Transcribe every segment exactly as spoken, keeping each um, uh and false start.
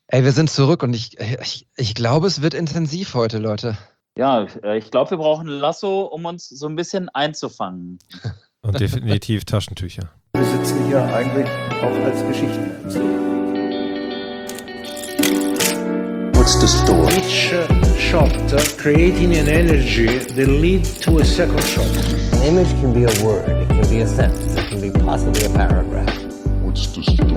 Ey, wir sind zurück und ich, ich, ich glaube, es wird intensiv heute, Leute. Ja, ich glaube, wir brauchen ein Lasso, um uns so ein bisschen einzufangen. Und definitiv Taschentücher. Wir sitzen hier eigentlich auch als Geschichtenerzähler. What's the story? Each uh, shot uh, creating an energy that leads to a second shot. An image can be a word, it can be a sentence, it can be possibly a paragraph. What's the story?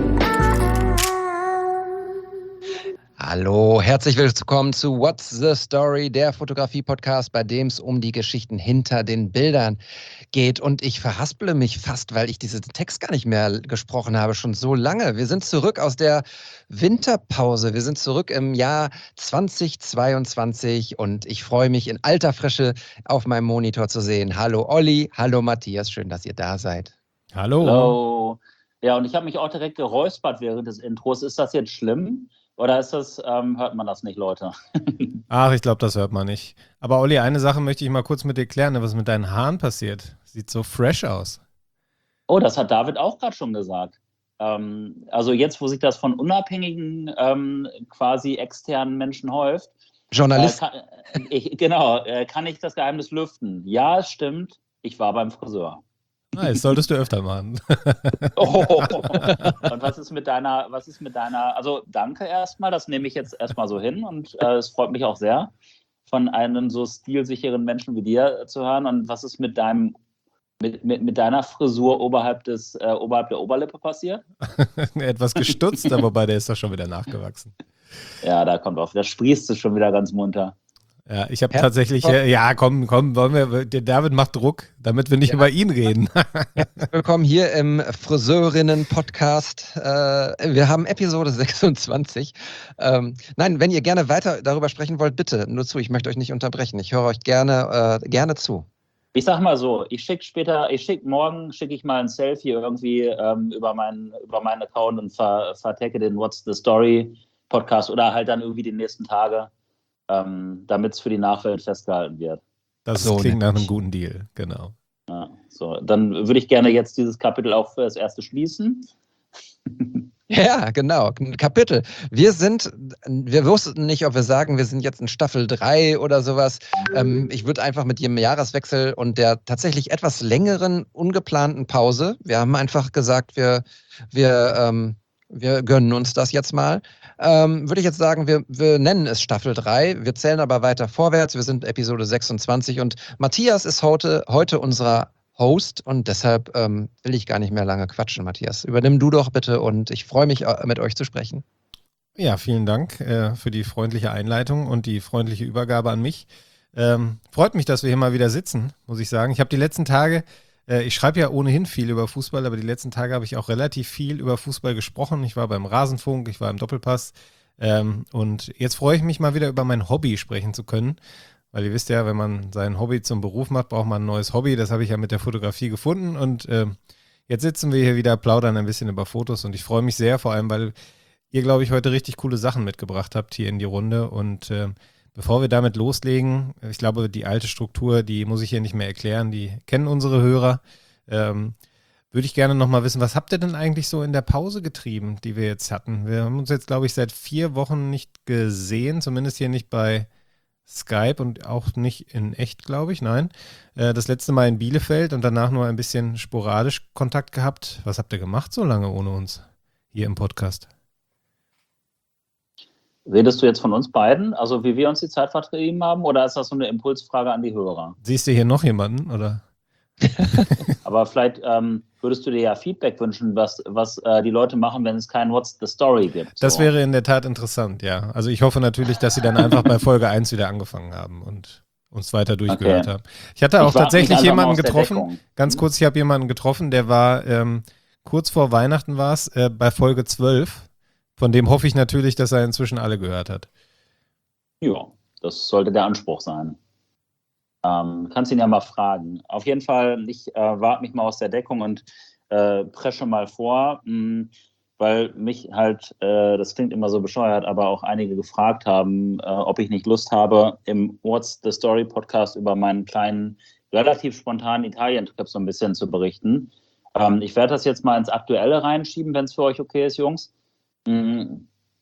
Hallo, herzlich willkommen zu What's the Story, der Fotografie-Podcast, bei dem es um die Geschichten hinter den Bildern geht. Und ich verhaspele mich fast, weil ich diesen Text gar nicht mehr gesprochen habe, schon so lange. Wir sind zurück aus der Winterpause. Wir sind zurück im Jahr zweitausendzweiundzwanzig und ich freue mich in alter Frische auf meinem Monitor zu sehen. Hallo Olli, hallo Matthias, schön, dass ihr da seid. Hallo. Hallo. Ja, und ich habe mich auch direkt geräuspert während des Intros. Ist das jetzt schlimm? Oder ist das, ähm, hört man das nicht, Leute? Ach, ich glaube, das hört man nicht. Aber Olli, eine Sache möchte ich mal kurz mit dir klären. Was ist mit deinen Haaren passiert? Sieht so fresh aus. Oh, das hat David auch gerade schon gesagt. Ähm, also jetzt, wo sich das von unabhängigen, ähm, quasi externen Menschen häuft. Journalist. Äh, kann, ich, genau, äh, kann ich das Geheimnis lüften? Ja, es stimmt. Ich war beim Friseur. Ah, das solltest du öfter machen. Oh. Und was ist mit deiner, was ist mit deiner, also danke erstmal, das nehme ich jetzt erstmal so hin und äh, es freut mich auch sehr, von einem so stilsicheren Menschen wie dir äh, zu hören. Und was ist mit deinem, mit, mit, mit deiner Frisur oberhalb des, äh, oberhalb der Oberlippe passiert? Etwas gestutzt, aber wobei der ist doch schon wieder nachgewachsen. Ja, da kommt auch, da sprießt es schon wieder ganz munter. Ja, ich habe tatsächlich, äh, ja, komm, komm, wollen wir, der David macht Druck, damit wir nicht ja. über ihn reden. Willkommen hier im Friseurinnen-Podcast. Äh, wir haben Episode sechsundzwanzig. Ähm, nein, wenn ihr gerne weiter darüber sprechen wollt, bitte, nur zu, ich möchte euch nicht unterbrechen. Ich höre euch gerne, äh, gerne zu. Ich sag mal so, ich schicke später, ich schicke morgen, schicke ich mal ein Selfie irgendwie ähm, über meinen über meinen Account und ver, vertecke den What's the Story Podcast oder halt dann irgendwie die nächsten Tage. Ähm, damit es für die Nachwelt festgehalten wird. Das so, klingt nach einem guten Deal, genau. Ja, so, dann würde ich gerne jetzt dieses Kapitel auch für das erste schließen. Ja, genau, Kapitel. Wir sind, wir wussten nicht, ob wir sagen, wir sind jetzt in Staffel drei oder sowas. Ähm, ich würde einfach mit jedem Jahreswechsel und der tatsächlich etwas längeren, ungeplanten Pause, wir haben einfach gesagt, wir, wir, ähm, wir gönnen uns das jetzt mal. Ähm, würde ich jetzt sagen, wir, wir nennen es Staffel drei, wir zählen aber weiter vorwärts, wir sind Episode sechsundzwanzig und Matthias ist heute, heute unser Host und deshalb ähm, will ich gar nicht mehr lange quatschen, Matthias. Übernimm du doch bitte und ich freue mich, mit euch zu sprechen. Ja, vielen Dank äh, für die freundliche Einleitung und die freundliche Übergabe an mich. Ähm, freut mich, dass wir hier mal wieder sitzen, muss ich sagen. Ich habe die letzten Tage Ich schreibe ja ohnehin viel über Fußball, aber die letzten Tage habe ich auch relativ viel über Fußball gesprochen. Ich war beim Rasenfunk, ich war im Doppelpass ähm, und jetzt freue ich mich mal wieder über mein Hobby sprechen zu können, weil ihr wisst ja, wenn man sein Hobby zum Beruf macht, braucht man ein neues Hobby. Das habe ich ja mit der Fotografie gefunden und äh, jetzt sitzen wir hier wieder, plaudern ein bisschen über Fotos und ich freue mich sehr, vor allem, weil ihr, glaube ich, heute richtig coole Sachen mitgebracht habt hier in die Runde und äh, bevor wir damit loslegen, ich glaube, die alte Struktur, die muss ich hier nicht mehr erklären, die kennen unsere Hörer. Ähm, würde ich gerne nochmal wissen, was habt ihr denn eigentlich so in der Pause getrieben, die wir jetzt hatten? Wir haben uns jetzt, glaube ich, seit vier Wochen nicht gesehen, zumindest hier nicht bei Skype und auch nicht in echt, glaube ich, nein. Äh, das letzte Mal in Bielefeld und danach nur ein bisschen sporadisch Kontakt gehabt. Was habt ihr gemacht so lange ohne uns hier im Podcast? Redest du jetzt von uns beiden, also wie wir uns die Zeit vertrieben haben, oder ist das so eine Impulsfrage an die Hörer? Siehst du hier noch jemanden, oder? Aber vielleicht ähm, würdest du dir ja Feedback wünschen, was, was äh, die Leute machen, wenn es kein What's the Story gibt. Das so. wäre in der Tat interessant, ja. Also ich hoffe natürlich, dass sie dann einfach bei Folge eins wieder angefangen haben und uns weiter durchgehört okay. haben. Ich hatte auch ich tatsächlich jemanden getroffen, ganz kurz, ich habe jemanden getroffen, der war ähm, kurz vor Weihnachten war es, äh, bei Folge zwölf. Von dem hoffe ich natürlich, dass er inzwischen alle gehört hat. Ja, das sollte der Anspruch sein. Ähm, kannst ihn ja mal fragen. Auf jeden Fall, ich äh, warte mich mal aus der Deckung und äh, presche mal vor, mh, weil mich halt, äh, das klingt immer so bescheuert, aber auch einige gefragt haben, äh, ob ich nicht Lust habe, im What's the Story Podcast über meinen kleinen, relativ spontanen Italien-Trip so ein bisschen zu berichten. Ähm, ich werde das jetzt mal ins Aktuelle reinschieben, wenn es für euch okay ist, Jungs.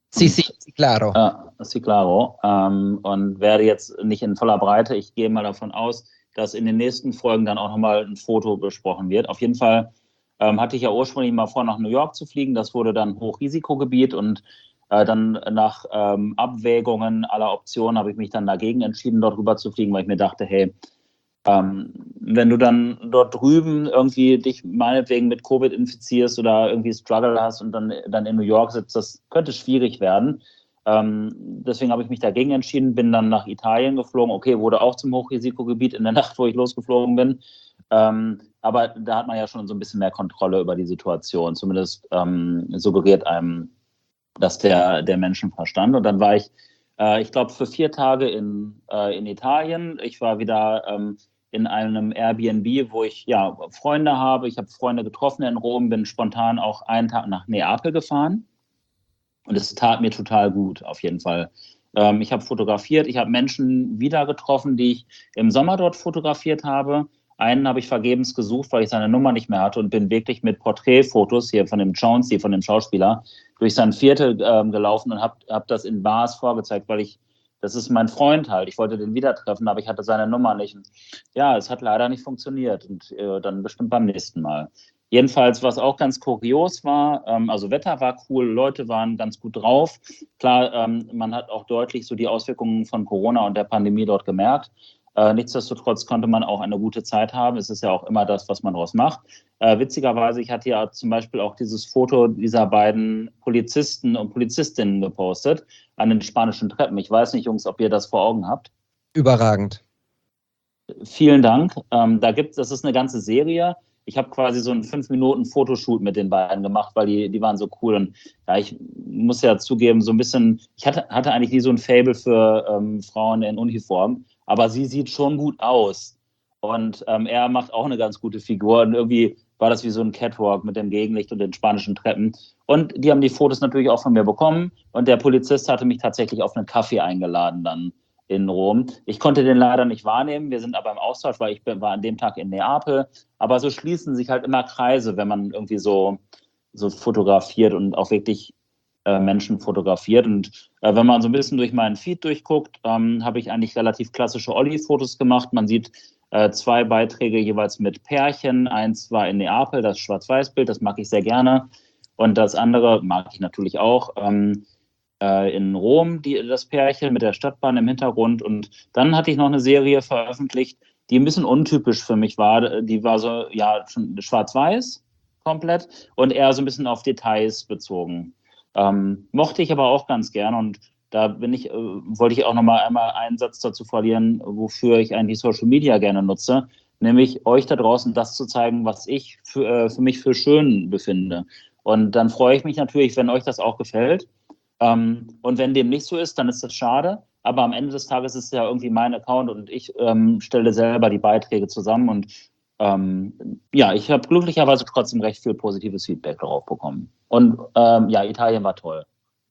Sí, sí, sí, claro. Äh, sí, claro. Ähm, und werde jetzt nicht in voller Breite, ich gehe mal davon aus, dass in den nächsten Folgen dann auch nochmal ein Foto besprochen wird. Auf jeden Fall ähm, hatte ich ja ursprünglich mal vor, nach New York zu fliegen. Das wurde dann Hochrisikogebiet und äh, dann nach ähm, Abwägungen aller Optionen habe ich mich dann dagegen entschieden, dort rüber zu fliegen, weil ich mir dachte, hey, ähm, wenn du dann dort drüben irgendwie dich meinetwegen mit Covid infizierst oder irgendwie Struggle hast und dann, dann in New York sitzt, das könnte schwierig werden. Ähm, deswegen habe ich mich dagegen entschieden, bin dann nach Italien geflogen. Okay, wurde auch zum Hochrisikogebiet in der Nacht, wo ich losgeflogen bin. Ähm, aber da hat man ja schon so ein bisschen mehr Kontrolle über die Situation. Zumindest ähm, suggeriert einem das der, der Menschenverstand. Und dann war ich, äh, ich glaube, für vier Tage in, äh, in Italien. Ich war wieder ähm, in einem Airbnb, wo ich ja Freunde habe. Ich habe Freunde getroffen in Rom, bin spontan auch einen Tag nach Neapel gefahren. Und es tat mir total gut, auf jeden Fall. Ähm, ich habe fotografiert, ich habe Menschen wieder getroffen, die ich im Sommer dort fotografiert habe. Einen habe ich vergebens gesucht, weil ich seine Nummer nicht mehr hatte und bin wirklich mit Porträtfotos hier von dem Jonesy, von dem Schauspieler, durch sein Viertel ähm, gelaufen und habe hab das in Bars vorgezeigt, weil ich, das ist mein Freund halt, ich wollte den wieder treffen, aber ich hatte seine Nummer nicht. Und ja, es hat leider nicht funktioniert und äh, dann bestimmt beim nächsten Mal. Jedenfalls, was auch ganz kurios war, ähm, also Wetter war cool, Leute waren ganz gut drauf. Klar, ähm, man hat auch deutlich so die Auswirkungen von Corona und der Pandemie dort gemerkt. Äh, nichtsdestotrotz konnte man auch eine gute Zeit haben. Es ist ja auch immer das, was man daraus macht. Äh, witzigerweise, ich hatte ja zum Beispiel auch dieses Foto dieser beiden Polizisten und Polizistinnen gepostet an den spanischen Treppen. Ich weiß nicht, Jungs, ob ihr das vor Augen habt. Überragend. Vielen Dank. Ähm, da gibt's, das ist eine ganze Serie. Ich habe quasi so einen fünf Minuten Fotoshoot mit den beiden gemacht, weil die, die waren so cool. Und ja, ich muss ja zugeben, so ein bisschen, ich hatte, hatte eigentlich nie so ein Faible für ähm, Frauen in Uniform, aber sie sieht schon gut aus. Und ähm, er macht auch eine ganz gute Figur. Und irgendwie war das wie so ein Catwalk mit dem Gegenlicht und den spanischen Treppen. Und die haben die Fotos natürlich auch von mir bekommen. Und der Polizist hatte mich tatsächlich auf einen Kaffee eingeladen dann in Rom. Ich konnte den leider nicht wahrnehmen. Wir sind aber im Austausch, weil ich war an dem Tag in Neapel. Aber so schließen sich halt immer Kreise, wenn man irgendwie so, so fotografiert und auch wirklich äh, Menschen fotografiert. Und äh, wenn man so ein bisschen durch meinen Feed durchguckt, ähm, habe ich eigentlich relativ klassische Olli-Fotos gemacht. Man sieht äh, zwei Beiträge jeweils mit Pärchen. Eins war in Neapel, das Schwarz-Weiß-Bild, das mag ich sehr gerne. Und das andere mag ich natürlich auch. Ähm, in Rom, die, das Pärchen mit der Stadtbahn im Hintergrund. Und dann hatte ich noch eine Serie veröffentlicht, die ein bisschen untypisch für mich war. Die war so, ja, schon schwarz-weiß komplett und eher so ein bisschen auf Details bezogen. Ähm, mochte ich aber auch ganz gern und da bin ich, äh, wollte ich auch noch mal einmal einen Satz dazu verlieren, wofür ich eigentlich Social Media gerne nutze, nämlich euch da draußen das zu zeigen, was ich für, äh, für mich für schön befinde. Und dann freue ich mich natürlich, wenn euch das auch gefällt. Ähm, und wenn dem nicht so ist, dann ist das schade. Aber am Ende des Tages ist es ja irgendwie mein Account und ich ähm, stelle selber die Beiträge zusammen. Und ähm, ja, ich habe glücklicherweise trotzdem recht viel positives Feedback darauf bekommen. Und ähm, ja, Italien war toll.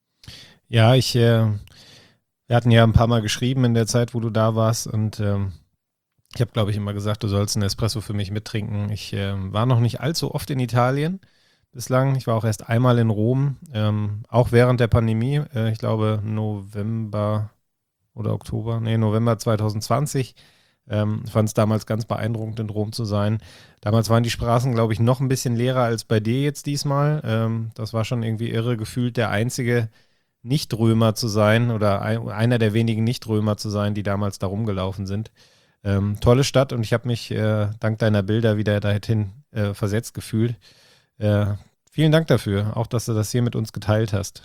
Ja, ich, äh, wir hatten ja ein paar Mal geschrieben in der Zeit, wo du da warst. Und ähm, ich habe, glaube ich, immer gesagt, du sollst einen Espresso für mich mittrinken. Ich äh, war noch nicht allzu oft in Italien bislang. Ich war auch erst einmal in Rom, ähm, auch während der Pandemie. Äh, ich glaube November oder Oktober, nee, November zwanzig zwanzig. Ähm, fand es damals ganz beeindruckend, in Rom zu sein. Damals waren die Straßen, glaube ich, noch ein bisschen leerer als bei dir jetzt diesmal. Ähm, das war schon irgendwie irre, gefühlt der einzige Nicht-Römer zu sein oder ein, einer der wenigen Nicht-Römer zu sein, die damals da rumgelaufen sind. Ähm, tolle Stadt und ich habe mich äh, dank deiner Bilder wieder dahin äh, versetzt gefühlt. Äh, vielen Dank dafür, auch dass du das hier mit uns geteilt hast.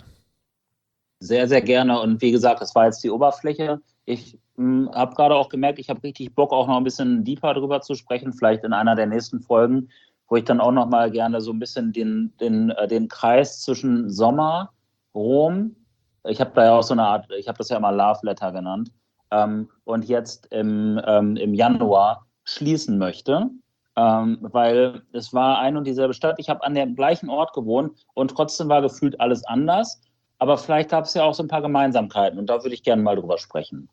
Sehr, sehr gerne. Und wie gesagt, das war jetzt die Oberfläche. Ich habe gerade auch gemerkt, ich habe richtig Bock, auch noch ein bisschen deeper drüber zu sprechen, vielleicht in einer der nächsten Folgen, wo ich dann auch noch mal gerne so ein bisschen den, den, äh, den Kreis zwischen Sommer, Rom, ich habe da ja auch so eine Art, ich habe das ja mal Love Letter genannt, ähm, und jetzt im, ähm, im Januar schließen möchte. Ähm, weil es war ein und dieselbe Stadt. Ich habe an dem gleichen Ort gewohnt und trotzdem war gefühlt alles anders. Aber vielleicht gab es ja auch so ein paar Gemeinsamkeiten und da würde ich gerne mal drüber sprechen.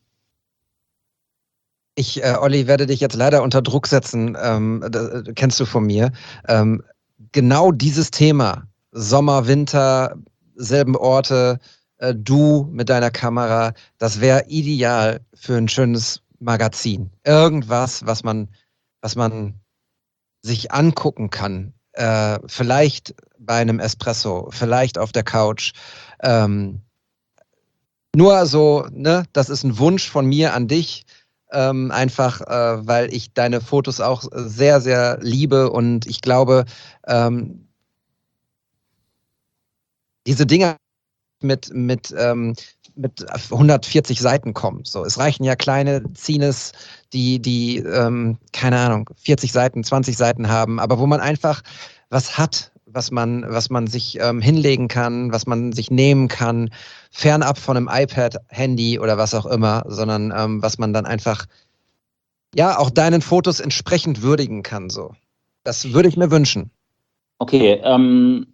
Ich, äh, Olli, werde dich jetzt leider unter Druck setzen, ähm, das kennst du von mir. Ähm, genau dieses Thema, Sommer, Winter, selben Orte, äh, du mit deiner Kamera, das wäre ideal für ein schönes Magazin. Irgendwas, was man, was man sich angucken kann. Äh, vielleicht bei einem Espresso, vielleicht auf der Couch. Ähm, nur so, ne, das ist ein Wunsch von mir an dich. Ähm, einfach, äh, weil ich deine Fotos auch sehr, sehr liebe und ich glaube, ähm, diese Dinge mit, mit, ähm, mit hundertvierzig Seiten kommen. So, es reichen ja kleine Zines, die, die ähm, keine Ahnung, vierzig Seiten, zwanzig Seiten haben, aber wo man einfach was hat, was man, was man sich ähm, hinlegen kann, was man sich nehmen kann, fernab von einem iPad, Handy oder was auch immer, sondern ähm, was man dann einfach, ja, auch deinen Fotos entsprechend würdigen kann. So. Das würde ich mir wünschen. Okay, ähm,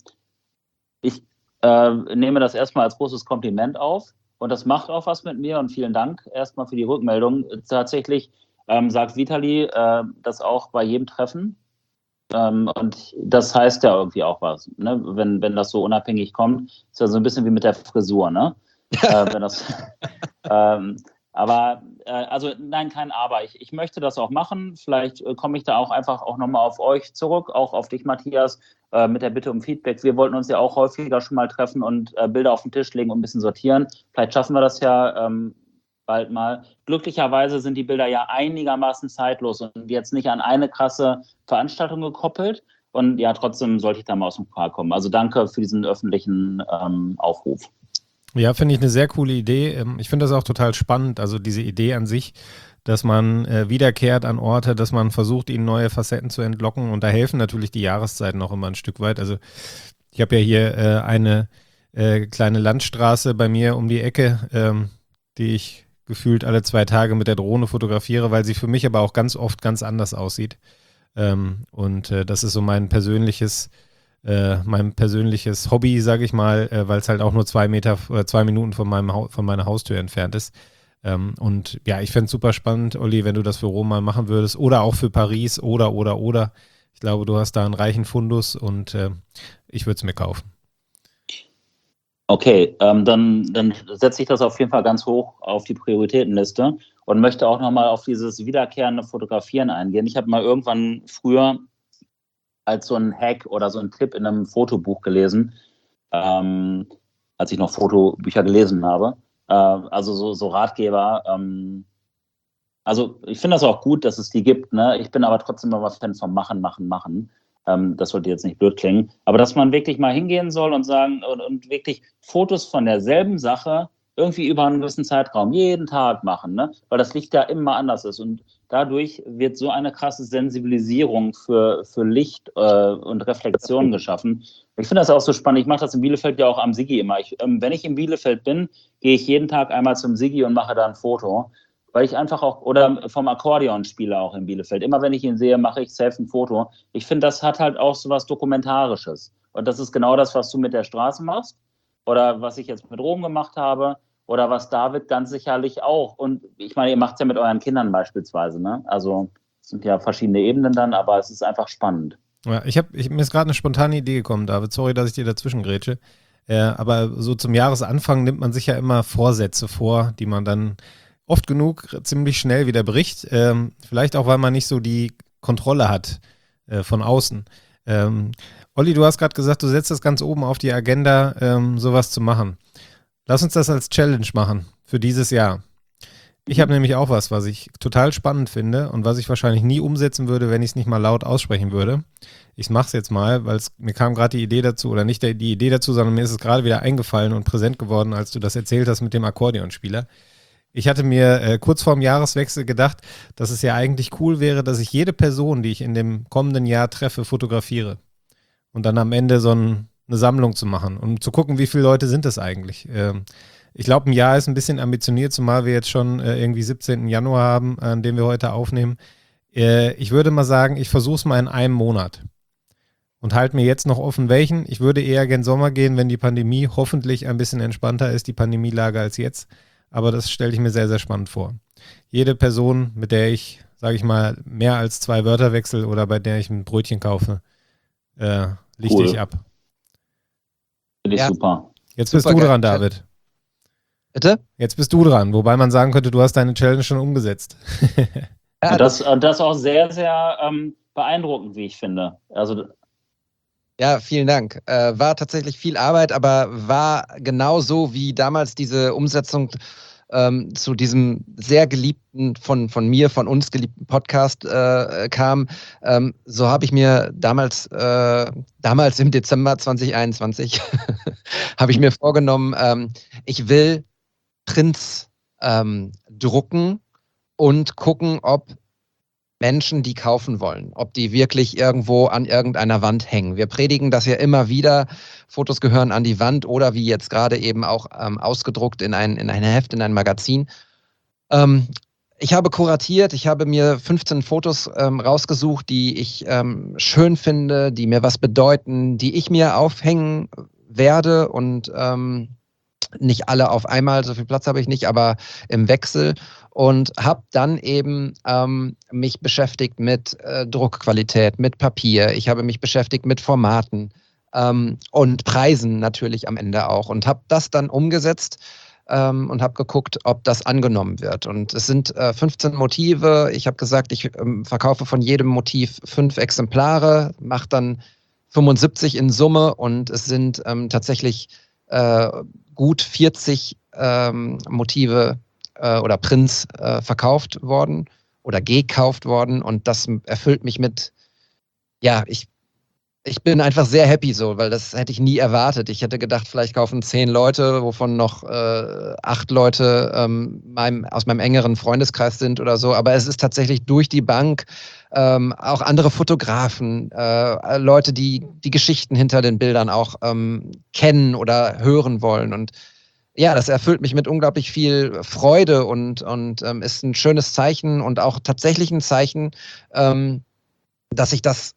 ich äh, nehme das erstmal als großes Kompliment auf und das macht auch was mit mir und vielen Dank erstmal für die Rückmeldung. Tatsächlich ähm, sagt Vitali äh, das auch bei jedem Treffen. Ähm, und das heißt ja irgendwie auch was, ne? wenn, wenn das so unabhängig kommt. Ist ja so ein bisschen wie mit der Frisur, ne? äh, wenn das, ähm, aber, äh, also nein, kein Aber. Ich, ich möchte das auch machen. Vielleicht äh, komme ich da auch einfach auch nochmal auf euch zurück, auch auf dich, Matthias, äh, mit der Bitte um Feedback. Wir wollten uns ja auch häufiger schon mal treffen und äh, Bilder auf den Tisch legen und ein bisschen sortieren. Vielleicht schaffen wir das ja ähm, bald mal. Glücklicherweise sind die Bilder ja einigermaßen zeitlos und jetzt nicht an eine krasse Veranstaltung gekoppelt. Und ja, trotzdem sollte ich da mal aus dem Park kommen. Also danke für diesen öffentlichen ähm, Aufruf. Ja, finde ich eine sehr coole Idee. Ich finde das auch total spannend, also diese Idee an sich, dass man äh, wiederkehrt an Orte, dass man versucht, ihnen neue Facetten zu entlocken und da helfen natürlich die Jahreszeiten auch immer ein Stück weit. Also ich habe ja hier äh, eine äh, kleine Landstraße bei mir um die Ecke, ähm, die ich gefühlt alle zwei Tage mit der Drohne fotografiere, weil sie für mich aber auch ganz oft ganz anders aussieht. Ähm, und äh, das ist so mein persönliches Äh, mein persönliches Hobby, sage ich mal, äh, weil es halt auch nur zwei Meter oder zwei Minuten von, meinem ha- von meiner Haustür entfernt ist. Ähm, und ja, ich fände es super spannend, Olli, wenn du das für Rom mal machen würdest oder auch für Paris oder, oder, oder. Ich glaube, du hast da einen reichen Fundus und äh, ich würde es mir kaufen. Okay, ähm, dann, dann setze ich das auf jeden Fall ganz hoch auf die Prioritätenliste und möchte auch nochmal auf dieses wiederkehrende Fotografieren eingehen. Ich habe mal irgendwann früher als so ein Hack oder so ein Tipp in einem Fotobuch gelesen, ähm, als ich noch Fotobücher gelesen habe. Äh, also so, so Ratgeber. Ähm, also ich finde das auch gut, dass es die gibt. Ne? Ich bin aber trotzdem immer Fan vom Machen, Machen, Machen. Ähm, das sollte jetzt nicht blöd klingen. Aber dass man wirklich mal hingehen soll und sagen und, und wirklich Fotos von derselben Sache irgendwie über einen gewissen Zeitraum jeden Tag machen, ne? Weil das Licht ja immer anders ist und dadurch wird so eine krasse Sensibilisierung für, für Licht äh, und Reflexion geschaffen. Ich finde das auch so spannend. Ich mache das in Bielefeld ja auch am Sigi immer. Ich, ähm, wenn ich in Bielefeld bin, gehe ich jeden Tag einmal zum Sigi und mache da ein Foto, weil ich einfach auch, oder vom Akkordeonspieler auch in Bielefeld. Immer wenn ich ihn sehe, mache ich selbst ein Foto. Ich finde, das hat halt auch so was Dokumentarisches. Und das ist genau das, was du mit der Straße machst oder was ich jetzt mit Rom gemacht habe. Oder was David ganz sicherlich auch. Und ich meine, ihr macht es ja mit euren Kindern beispielsweise, ne? Also es sind ja verschiedene Ebenen dann, aber es ist einfach spannend. Ja, ich habe, ich, mir ist gerade eine spontane Idee gekommen, David. Sorry, dass ich dir dazwischen grätsche. Äh, aber so zum Jahresanfang nimmt man sich ja immer Vorsätze vor, die man dann oft genug ziemlich schnell wieder bricht. Ähm, vielleicht auch, weil man nicht so die Kontrolle hat äh, von außen. Ähm, Olli, du hast gerade gesagt, du setzt das ganz oben auf die Agenda, ähm, sowas zu machen. Lass uns das als Challenge machen für dieses Jahr. Ich habe nämlich auch was, was ich total spannend finde und was ich wahrscheinlich nie umsetzen würde, wenn ich es nicht mal laut aussprechen würde. Ich mache es jetzt mal, weil mir kam gerade die Idee dazu, oder nicht die Idee dazu, sondern mir ist es gerade wieder eingefallen und präsent geworden, als du das erzählt hast mit dem Akkordeonspieler. Ich hatte mir äh, kurz vorm Jahreswechsel gedacht, dass es ja eigentlich cool wäre, dass ich jede Person, die ich in dem kommenden Jahr treffe, fotografiere. Und dann am Ende so ein eine Sammlung zu machen und um zu gucken, wie viele Leute sind das eigentlich. Ähm, ich glaube, ein Jahr ist ein bisschen ambitioniert, zumal wir jetzt schon äh, irgendwie siebzehnten Januar haben, an dem wir heute aufnehmen. Äh, ich würde mal sagen, ich versuche es mal in einem Monat und halte mir jetzt noch offen, welchen. Ich würde eher gen Sommer gehen, wenn die Pandemie hoffentlich ein bisschen entspannter ist, die Pandemielage als jetzt. Aber das stelle ich mir sehr, sehr spannend vor. Jede Person, mit der ich, sage ich mal, mehr als zwei Wörter wechsle oder bei der ich ein Brötchen kaufe, äh, lichte cool. ich ab. Finde ich Ja. super. Jetzt bist Super du geil. dran, David. Bitte? Jetzt bist du dran, wobei man sagen könnte, du hast deine Challenge schon umgesetzt. Ja, und das, das ist auch sehr, sehr ähm, beeindruckend, wie ich finde. Also Ja, vielen Dank. Äh, war tatsächlich viel Arbeit, aber war genauso wie damals diese Umsetzung ähm, zu diesem sehr geliebten, von, von mir, von uns geliebten Podcast äh, kam. Ähm, so habe ich mir damals, äh, damals im Dezember zwanzig einundzwanzig, habe ich mir vorgenommen, ähm, ich will Prints ähm, drucken und gucken, ob Menschen die kaufen wollen, ob die wirklich irgendwo an irgendeiner Wand hängen. Wir predigen das ja immer wieder, Fotos gehören an die Wand oder wie jetzt gerade eben auch ähm, ausgedruckt in ein, in ein Heft, in ein Magazin. Ähm, ich habe kuratiert, ich habe mir fünfzehn Fotos ähm, rausgesucht, die ich ähm, schön finde, die mir was bedeuten, die ich mir aufhängen werde und ähm, nicht alle auf einmal, so viel Platz habe ich nicht, aber im Wechsel. Und habe dann eben ähm, mich beschäftigt mit äh, Druckqualität, mit Papier. Ich habe mich beschäftigt mit Formaten ähm, und Preisen natürlich am Ende auch. Und habe das dann umgesetzt ähm, und habe geguckt, ob das angenommen wird. Und es sind äh, fünfzehn Motive. Ich habe gesagt, ich ähm, verkaufe von jedem Motiv fünf Exemplare, mache dann fünfundsiebzig in Summe. Und es sind ähm, tatsächlich äh, gut vierzig ähm, Motive oder Prints äh, verkauft worden oder gekauft worden und das erfüllt mich mit, ja, ich, ich bin einfach sehr happy so, weil das hätte ich nie erwartet. Ich hätte gedacht, vielleicht kaufen zehn Leute, wovon noch äh, acht Leute ähm, meinem, aus meinem engeren Freundeskreis sind oder so, aber es ist tatsächlich durch die Bank ähm, auch andere Fotografen, äh, Leute, die die Geschichten hinter den Bildern auch ähm, kennen oder hören wollen und ja, das erfüllt mich mit unglaublich viel Freude und, und ähm, ist ein schönes Zeichen und auch tatsächlich ein Zeichen, ähm, dass ich das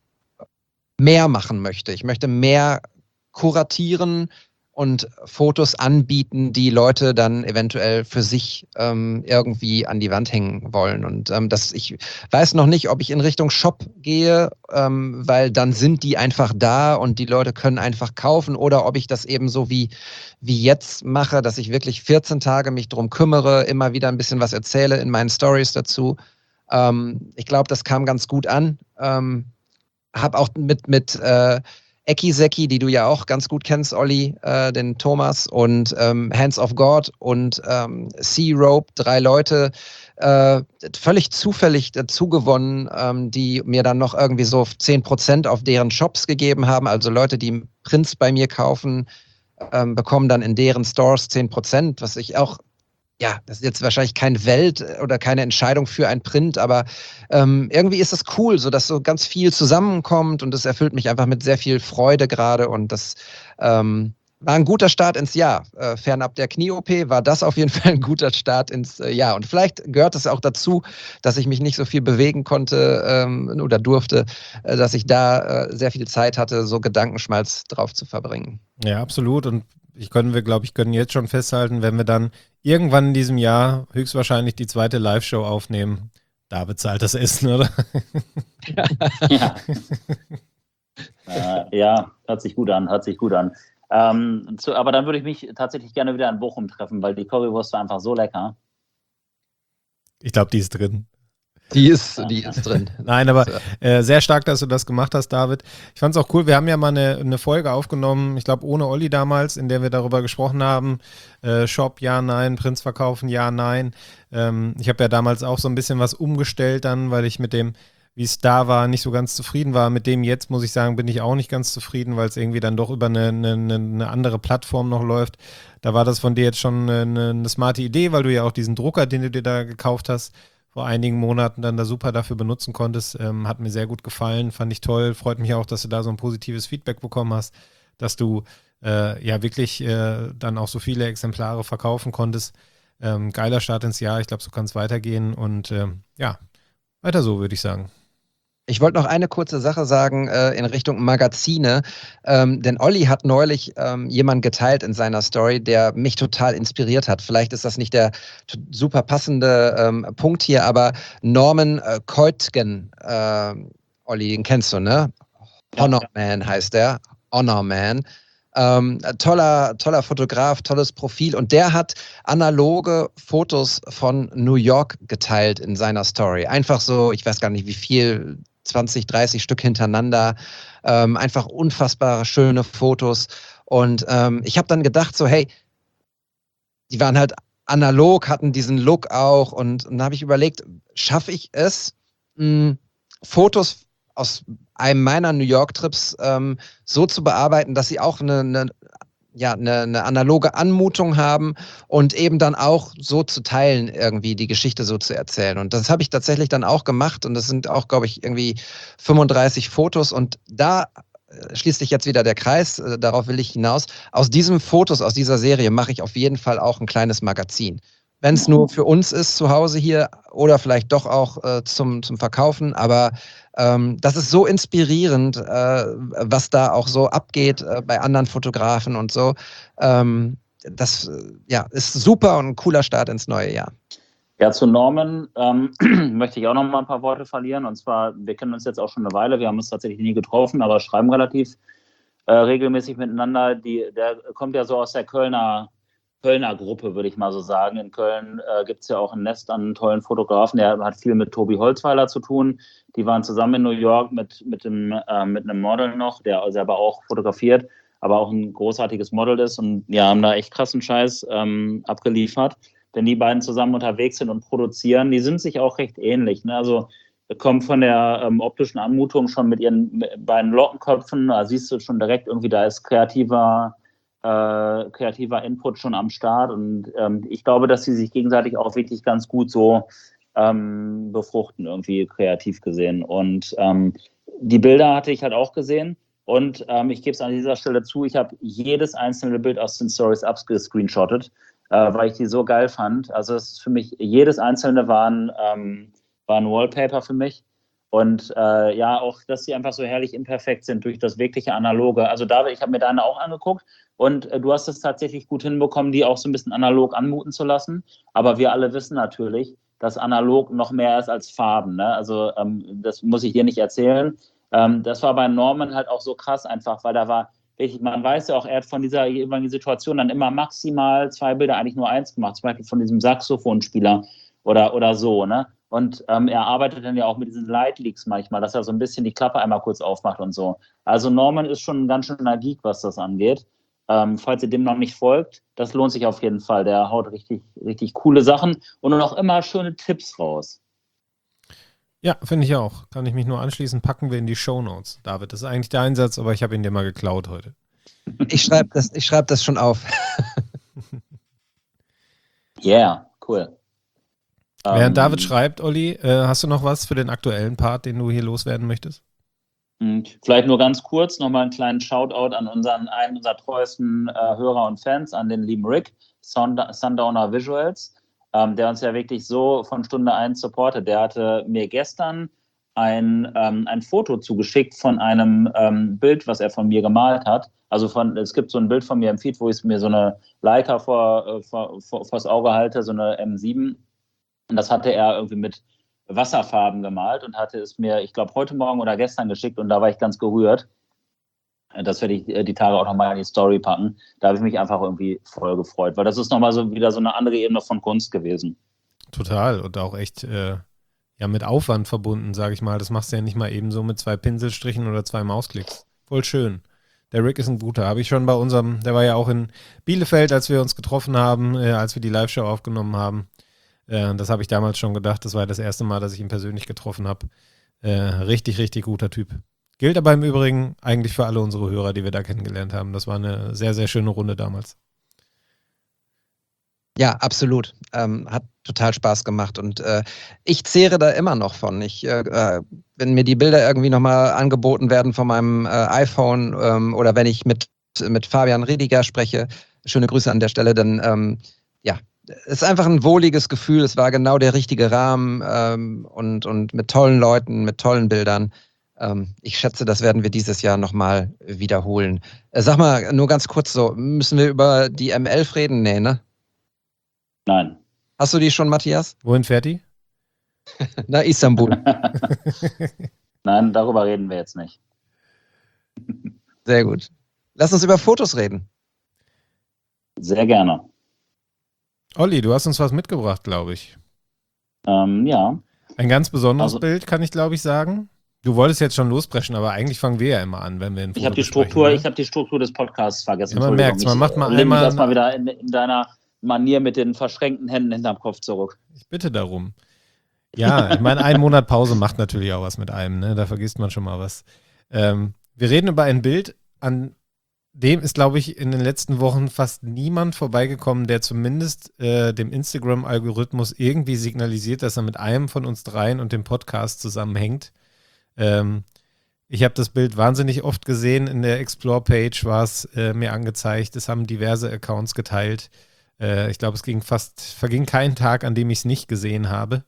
mehr machen möchte. Ich möchte mehr kuratieren und Fotos anbieten, die Leute dann eventuell für sich ähm, irgendwie an die Wand hängen wollen. Und ähm, das, ich weiß noch nicht, ob ich in Richtung Shop gehe, ähm, weil dann sind die einfach da und die Leute können einfach kaufen oder ob ich das eben so wie, wie jetzt mache, dass ich wirklich vierzehn Tage mich drum kümmere, immer wieder ein bisschen was erzähle in meinen Stories dazu. Ähm, ich glaube, das kam ganz gut an. Ähm, hab auch mit, mit äh, Eki Seki, die du ja auch ganz gut kennst, Olli, äh, den Thomas und ähm, Hands of God und ähm, Sea Rope, drei Leute, äh, völlig zufällig dazu gewonnen, ähm, die mir dann noch irgendwie so zehn Prozent auf deren Shops gegeben haben. Also Leute, die Prints bei mir kaufen, ähm, bekommen dann in deren Stores zehn Prozent, was ich auch, ja, das ist jetzt wahrscheinlich kein Welt oder keine Entscheidung für ein Print, aber ähm, irgendwie ist es cool, so dass so ganz viel zusammenkommt und es erfüllt mich einfach mit sehr viel Freude gerade und das ähm, war ein guter Start ins Jahr. Äh, fernab der Knie-O P war das auf jeden Fall ein guter Start ins äh, Jahr und vielleicht gehört es auch dazu, dass ich mich nicht so viel bewegen konnte ähm, oder durfte, äh, dass ich da äh, sehr viel Zeit hatte, so Gedankenschmalz drauf zu verbringen. Ja, absolut und ich können wir, glaube ich, können jetzt schon festhalten, wenn wir dann irgendwann in diesem Jahr höchstwahrscheinlich die zweite Live-Show aufnehmen, da bezahlt das Essen, oder? Ja. äh, ja, hört sich gut an, hört sich gut an. Ähm, zu, aber dann würde ich mich tatsächlich gerne wieder in Bochum treffen, weil die Currywurst war einfach so lecker. Ich glaube, die ist drin. Die ist, die ist drin. Nein, aber äh, sehr stark, dass du das gemacht hast, David. Ich fand es auch cool, wir haben ja mal eine, eine Folge aufgenommen, ich glaube ohne Olli damals, in der wir darüber gesprochen haben, äh, Shop, ja, nein, Prints verkaufen, ja, nein. Ähm, ich habe ja damals auch so ein bisschen was umgestellt dann, weil ich mit dem, wie es da war, nicht so ganz zufrieden war. Mit dem jetzt, muss ich sagen, bin ich auch nicht ganz zufrieden, weil es irgendwie dann doch über eine, eine, eine andere Plattform noch läuft. Da war das von dir jetzt schon eine, eine smarte Idee, weil du ja auch diesen Drucker, den du dir da gekauft hast, vor einigen Monaten dann da super dafür benutzen konntest. Ähm, hat mir sehr gut gefallen, fand ich toll. Freut mich auch, dass du da so ein positives Feedback bekommen hast, dass du äh, ja wirklich äh, dann auch so viele Exemplare verkaufen konntest. Ähm, geiler Start ins Jahr. Ich glaube, so kann es weitergehen und ähm, ja, weiter so, würde ich sagen. Ich wollte noch eine kurze Sache sagen äh, in Richtung Magazine, ähm, denn Olli hat neulich ähm, jemanden geteilt in seiner Story, der mich total inspiriert hat. Vielleicht ist das nicht der t- super passende ähm, Punkt hier, aber Norman äh, Keutgen, äh, Olli, den kennst du, ne? Honor Man heißt der, Honor Man. Ähm, toller, toller Fotograf, tolles Profil. Und der hat analoge Fotos von New York geteilt in seiner Story. Einfach so, ich weiß gar nicht wie viel, zwanzig, dreißig Stück hintereinander. Ähm, einfach unfassbar schöne Fotos. Und ähm, ich habe dann gedacht so, hey, die waren halt analog, hatten diesen Look auch. Und, und dann habe ich überlegt, schaffe ich es, mh, Fotos aus einem meiner New York-Trips ähm, so zu bearbeiten, dass sie auch eine, eine, ja, eine, eine analoge Anmutung haben und eben dann auch so zu teilen, irgendwie die Geschichte so zu erzählen. Und das habe ich tatsächlich dann auch gemacht und das sind auch, glaube ich, irgendwie fünfunddreißig Fotos und da schließt sich jetzt wieder der Kreis, äh, darauf will ich hinaus. Aus diesen Fotos, aus dieser Serie mache ich auf jeden Fall auch ein kleines Magazin. Wenn es nur für uns ist, zu Hause hier oder vielleicht doch auch äh, zum, zum Verkaufen. Aber ähm, das ist so inspirierend, äh, was da auch so abgeht äh, bei anderen Fotografen und so. Ähm, das äh, ja, ist super und ein cooler Start ins neue Jahr. Ja, zu Norman ähm, möchte ich auch noch mal ein paar Worte verlieren. Und zwar, wir kennen uns jetzt auch schon eine Weile. Wir haben uns tatsächlich nie getroffen, aber schreiben relativ äh, regelmäßig miteinander. Die, der kommt ja so aus der Kölner Kölner Gruppe, würde ich mal so sagen. In Köln äh, gibt es ja auch ein Nest an tollen Fotografen. Der hat viel mit Tobi Holzweiler zu tun. Die waren zusammen in New York mit, mit, dem, äh, mit einem Model noch, der selber auch fotografiert, aber auch ein großartiges Model ist. Und ja, haben da echt krassen Scheiß ähm, abgeliefert. Wenn die beiden zusammen unterwegs sind und produzieren, die sind sich auch recht ähnlich. Ne? Also kommen von der ähm, optischen Anmutung schon mit ihren beiden Lockenköpfen. Da siehst du schon direkt irgendwie, da ist kreativer Äh, kreativer Input schon am Start und ähm, ich glaube, dass sie sich gegenseitig auch wirklich ganz gut so ähm, befruchten, irgendwie kreativ gesehen. Und ähm, die Bilder hatte ich halt auch gesehen und ähm, ich gebe es an dieser Stelle zu, ich habe jedes einzelne Bild aus den Stories abgescreenshottet, äh, weil ich die so geil fand. Also es ist für mich, jedes einzelne war ein, ähm, war ein Wallpaper für mich. Und äh, ja, auch, dass sie einfach so herrlich imperfekt sind durch das wirkliche Analoge. Also David, ich habe mir deine auch angeguckt und äh, du hast es tatsächlich gut hinbekommen, die auch so ein bisschen analog anmuten zu lassen. Aber wir alle wissen natürlich, dass analog noch mehr ist als Farben. Ne? Also ähm, das muss ich dir nicht erzählen. Ähm, das war bei Norman halt auch so krass einfach, weil da war, wirklich, man weiß ja auch, er hat von dieser jeweiligen Situation dann immer maximal zwei Bilder, eigentlich nur eins gemacht. Zum Beispiel von diesem Saxophonspieler oder, oder so, ne? Und ähm, er arbeitet dann ja auch mit diesen Light Leaks manchmal, dass er so ein bisschen die Klappe einmal kurz aufmacht und so. Also Norman ist schon ein ganz schöner Geek, was das angeht. Ähm, falls ihr dem noch nicht folgt, das lohnt sich auf jeden Fall. Der haut richtig, richtig coole Sachen und auch immer schöne Tipps raus. Ja, finde ich auch. Kann ich mich nur anschließen. Packen wir in die Shownotes. David, das ist eigentlich der Einsatz, aber ich habe ihn dir mal geklaut heute. Ich schreibe das, ich schreib das schon auf. Yeah, cool. Während Ähm, David schreibt, Olli, äh, hast du noch was für den aktuellen Part, den du hier loswerden möchtest? Vielleicht nur ganz kurz nochmal einen kleinen Shoutout an unseren, einen unserer treuesten äh, Hörer und Fans, an den lieben Rick, Sund- Sundowner Visuals, ähm, der uns ja wirklich so von Stunde eins supportet. Der hatte mir gestern ein, ähm, ein Foto zugeschickt von einem ähm, Bild, was er von mir gemalt hat. Also von, es gibt so ein Bild von mir im Feed, wo ich mir so eine Leica vor, äh, vor, vor, vors Auge halte, so eine M sieben. Und das hatte er irgendwie mit Wasserfarben gemalt und hatte es mir, ich glaube, heute Morgen oder gestern geschickt und da war ich ganz gerührt. Das werde ich die Tage auch nochmal in die Story packen. Da habe ich mich einfach irgendwie voll gefreut, weil das ist nochmal so wieder so eine andere Ebene von Kunst gewesen. Total und auch echt äh, ja mit Aufwand verbunden, sage ich mal. Das machst du ja nicht mal eben so mit zwei Pinselstrichen oder zwei Mausklicks. Voll schön. Der Rick ist ein guter. Habe ich schon bei unserem, der war ja auch in Bielefeld, als wir uns getroffen haben, äh, als wir die Live-Show aufgenommen haben. Äh, das habe ich damals schon gedacht. Das war das erste Mal, dass ich ihn persönlich getroffen habe. Äh, richtig, richtig guter Typ. Gilt aber im Übrigen eigentlich für alle unsere Hörer, die wir da kennengelernt haben. Das war eine sehr, sehr schöne Runde damals. Ja, absolut. Ähm, hat total Spaß gemacht und äh, ich zehre da immer noch von. Ich, äh, wenn mir die Bilder irgendwie nochmal angeboten werden von meinem äh, iPhone ähm, oder wenn ich mit, mit Fabian Rediger spreche, schöne Grüße an der Stelle, dann ähm, ja, es ist einfach ein wohliges Gefühl. Es war genau der richtige Rahmen ähm, und, und mit tollen Leuten, mit tollen Bildern. Ähm, ich schätze, das werden wir dieses Jahr nochmal wiederholen. Äh, sag mal, nur ganz kurz so, müssen wir über die M elf reden? Nee, ne? Nein. Hast du die schon, Matthias? Wohin fährt die? Na, Istanbul. Nein, darüber reden wir jetzt nicht. Sehr gut. Lass uns über Fotos reden. Sehr gerne. Olli, du hast uns was mitgebracht, glaube ich. Ähm, ja. Ein ganz besonderes Also- Bild, kann ich glaube ich sagen. Du wolltest jetzt schon losbrechen, aber eigentlich fangen wir ja immer an, wenn wir ein Foto Ich habe die besprechen, Struktur, ne? ich habe die Struktur des Podcasts vergessen. Ja, man Entschuldigung. merkt's, man ich macht mal lehne mich einmal- erstmal wieder in, in deiner Manier mit den verschränkten Händen hinterm Kopf zurück. Ich bitte darum. Ja, ich meine, ein Monat Pause macht natürlich auch was mit einem, ne? Da vergisst man schon mal was. Ähm, wir reden über ein Bild, an dem ist, glaube ich, in den letzten Wochen fast niemand vorbeigekommen, der zumindest äh, dem Instagram-Algorithmus irgendwie signalisiert, dass er mit einem von uns dreien und dem Podcast zusammenhängt. Ähm, ich habe das Bild wahnsinnig oft gesehen. In der Explore-Page war es äh, mir angezeigt. Es haben diverse Accounts geteilt. Äh, ich glaube, es ging fast, verging kein Tag, an dem ich es nicht gesehen habe.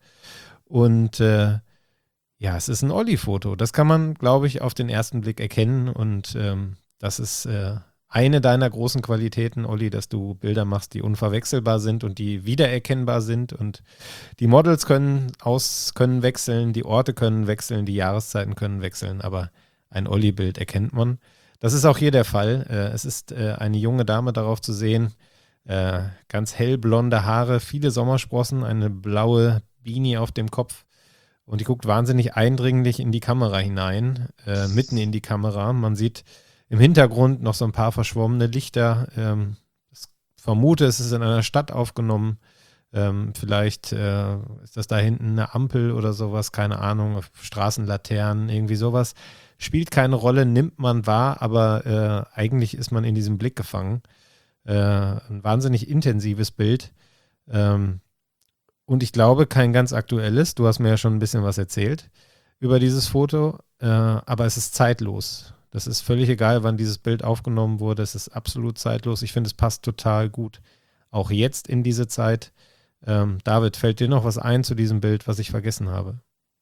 Und äh, ja, es ist ein Olli-Foto. Das kann man, glaube ich, auf den ersten Blick erkennen. Und ähm, das ist äh, eine deiner großen Qualitäten, Olli, dass du Bilder machst, die unverwechselbar sind und die wiedererkennbar sind. Und die Models können aus, können wechseln, die Orte können wechseln, die Jahreszeiten können wechseln, aber ein Olli-Bild erkennt man. Das ist auch hier der Fall. Äh, es ist äh, eine junge Dame darauf zu sehen. Äh, ganz hellblonde Haare, viele Sommersprossen, eine blaue Beanie auf dem Kopf. Und die guckt wahnsinnig eindringlich in die Kamera hinein, äh, mitten in die Kamera. Man sieht im Hintergrund noch so ein paar verschwommene Lichter. Ähm, ich vermute, es ist in einer Stadt aufgenommen. Ähm, vielleicht äh, ist das da hinten eine Ampel oder sowas, keine Ahnung, Straßenlaternen, irgendwie sowas. Spielt keine Rolle, nimmt man wahr, aber äh, eigentlich ist man in diesem Blick gefangen. Äh, ein wahnsinnig intensives Bild. Ähm, und ich glaube, kein ganz aktuelles. Du hast mir ja schon ein bisschen was erzählt über dieses Foto, äh, aber es ist zeitlos. Das ist völlig egal, wann dieses Bild aufgenommen wurde. Es ist absolut zeitlos. Ich finde, es passt total gut. Auch jetzt in diese Zeit. Ähm, David, fällt dir noch was ein zu diesem Bild, was ich vergessen habe?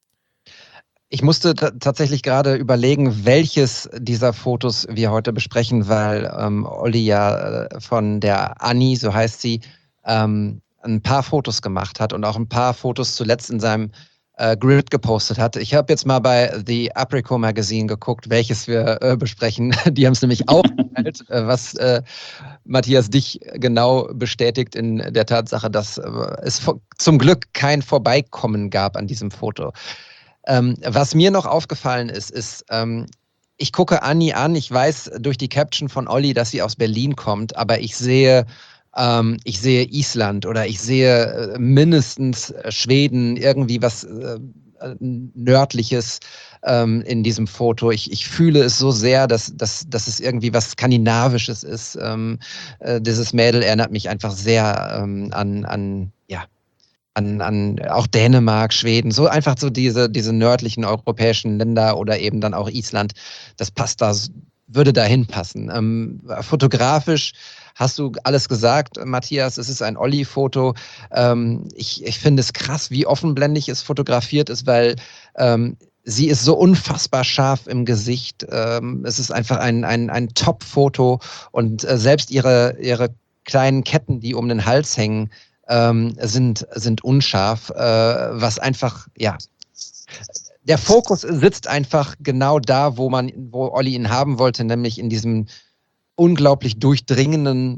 Ich musste t- tatsächlich gerade überlegen, welches dieser Fotos wir heute besprechen, weil ähm, Olli ja äh, von der Anni, so heißt sie, ähm, ein paar Fotos gemacht hat und auch ein paar Fotos zuletzt in seinem äh, Grid gepostet hat. Ich habe jetzt mal bei The Apricot Magazine geguckt, welches wir äh, besprechen. Die haben es nämlich auch geteilt, äh, was äh, Matthias dich genau bestätigt in der Tatsache, dass äh, es vor- zum Glück kein Vorbeikommen gab an diesem Foto. Ähm, was mir noch aufgefallen ist, ist, ähm, ich gucke Anni an, ich weiß durch die Caption von Olli, dass sie aus Berlin kommt, aber ich sehe, ähm, ich sehe Island oder ich sehe äh, mindestens äh, Schweden, irgendwie was äh, äh, Nördliches ähm, in diesem Foto. Ich, ich fühle es so sehr, dass, dass, dass es irgendwie was Skandinavisches ist. Ähm, äh, dieses Mädel erinnert mich einfach sehr ähm, an, an, ja, An, an auch Dänemark, Schweden, so einfach so diese, diese nördlichen europäischen Länder oder eben dann auch Island, das passt da, würde da hinpassen. Ähm, fotografisch hast du alles gesagt, Matthias, es ist ein Olli-Foto. Ähm, ich, ich finde es krass, wie offenblendig es fotografiert ist, weil ähm, sie ist so unfassbar scharf im Gesicht. Ähm, es ist einfach ein, ein, ein Top-Foto und äh, selbst ihre, ihre kleinen Ketten, die um den Hals hängen, Ähm, sind, sind unscharf, äh, was einfach, ja, der Fokus sitzt einfach genau da, wo man, wo Olli ihn haben wollte, nämlich in diesem unglaublich durchdringenden,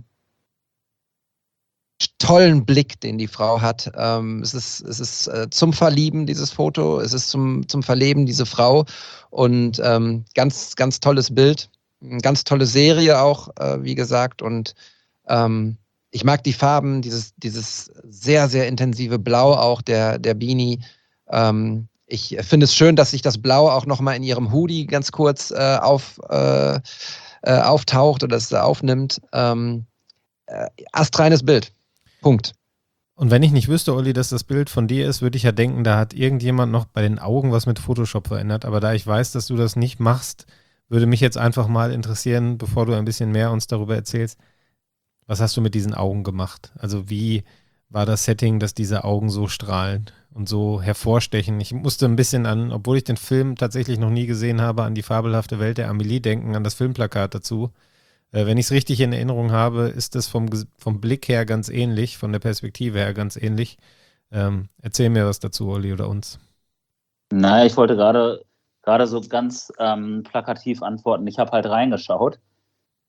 tollen Blick, den die Frau hat. Ähm, es ist, es ist äh, zum Verlieben, dieses Foto, es ist zum, zum Verleben, diese Frau und ähm, ganz, ganz tolles Bild, ganz tolle Serie auch, äh, wie gesagt, und ähm, ich mag die Farben, dieses, dieses sehr, sehr intensive Blau auch der, der Beanie. Ähm, ich finde es schön, dass sich das Blau auch nochmal in ihrem Hoodie ganz kurz äh, auf, äh, äh, auftaucht oder es aufnimmt. Ähm, äh, astreines Bild. Punkt. Und wenn ich nicht wüsste, Olli, dass das Bild von dir ist, würde ich ja denken, da hat irgendjemand noch bei den Augen was mit Photoshop verändert. Aber da ich weiß, dass du das nicht machst, würde mich jetzt einfach mal interessieren, bevor du ein bisschen mehr uns darüber erzählst, was hast du mit diesen Augen gemacht? Also wie war das Setting, dass diese Augen so strahlen und so hervorstechen? Ich musste ein bisschen an, obwohl ich den Film tatsächlich noch nie gesehen habe, an die fabelhafte Welt der Amelie denken, an das Filmplakat dazu. Äh, wenn ich es richtig in Erinnerung habe, ist das vom, vom Blick her ganz ähnlich, von der Perspektive her ganz ähnlich. Ähm, erzähl mir was dazu, Olli, oder uns. Naja, ich wollte gerade gerade so ganz ähm, plakativ antworten. Ich habe halt reingeschaut.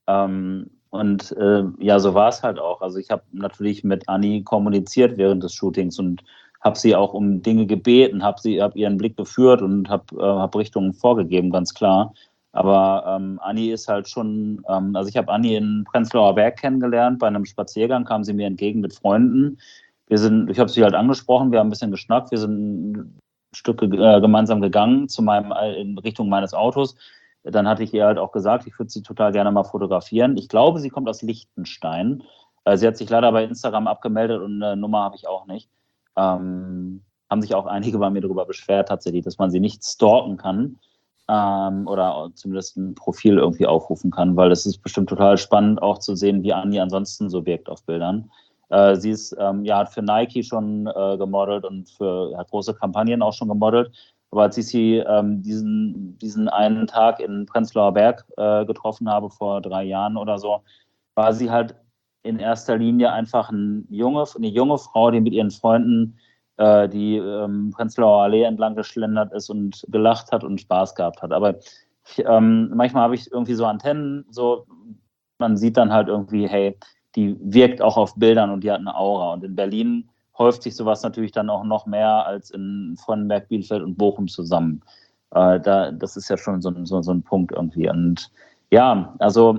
Ähm, und äh, ja, so war es halt auch. Also ich habe natürlich mit Anni kommuniziert während des Shootings und habe sie auch um Dinge gebeten, habe sie, habe ihren Blick geführt und habe äh, hab Richtungen vorgegeben, ganz klar. Aber ähm, Anni ist halt schon, ähm, also ich habe Anni in Prenzlauer Berg kennengelernt. Bei einem Spaziergang kam sie mir entgegen mit Freunden. Wir sind, ich habe sie halt angesprochen, wir haben ein bisschen geschnackt, wir sind ein Stück äh, gemeinsam gegangen zu meinem, in Richtung meines Autos. Dann hatte ich ihr halt auch gesagt, ich würde sie total gerne mal fotografieren. Ich glaube, sie kommt aus Liechtenstein. Äh, sie hat sich leider bei Instagram abgemeldet und eine Nummer habe ich auch nicht. Ähm, haben sich auch einige bei mir darüber beschwert, tatsächlich, dass man sie nicht stalken kann ähm, oder zumindest ein Profil irgendwie aufrufen kann, weil es ist bestimmt total spannend auch zu sehen, wie Anni ansonsten so wirkt auf Bildern. Äh, sie ist, ähm, ja, hat für Nike schon äh, gemodelt und für hat große Kampagnen auch schon gemodelt. Aber als ich sie ähm, diesen, diesen einen Tag in Prenzlauer Berg äh, getroffen habe, vor drei Jahren oder so, war sie halt in erster Linie einfach ein junge, eine junge Frau, die mit ihren Freunden äh, die ähm, Prenzlauer Allee entlang geschlendert ist und gelacht hat und Spaß gehabt hat. Aber ich, ähm, manchmal habe ich irgendwie so Antennen, so man sieht dann halt irgendwie, hey, die wirkt auch auf Bildern und die hat eine Aura. Und in Berlin häuft sich sowas natürlich dann auch noch mehr als in Fronnenberg, Bielefeld und Bochum zusammen. Äh, da, das ist ja schon so, so, so ein Punkt irgendwie. Und ja, also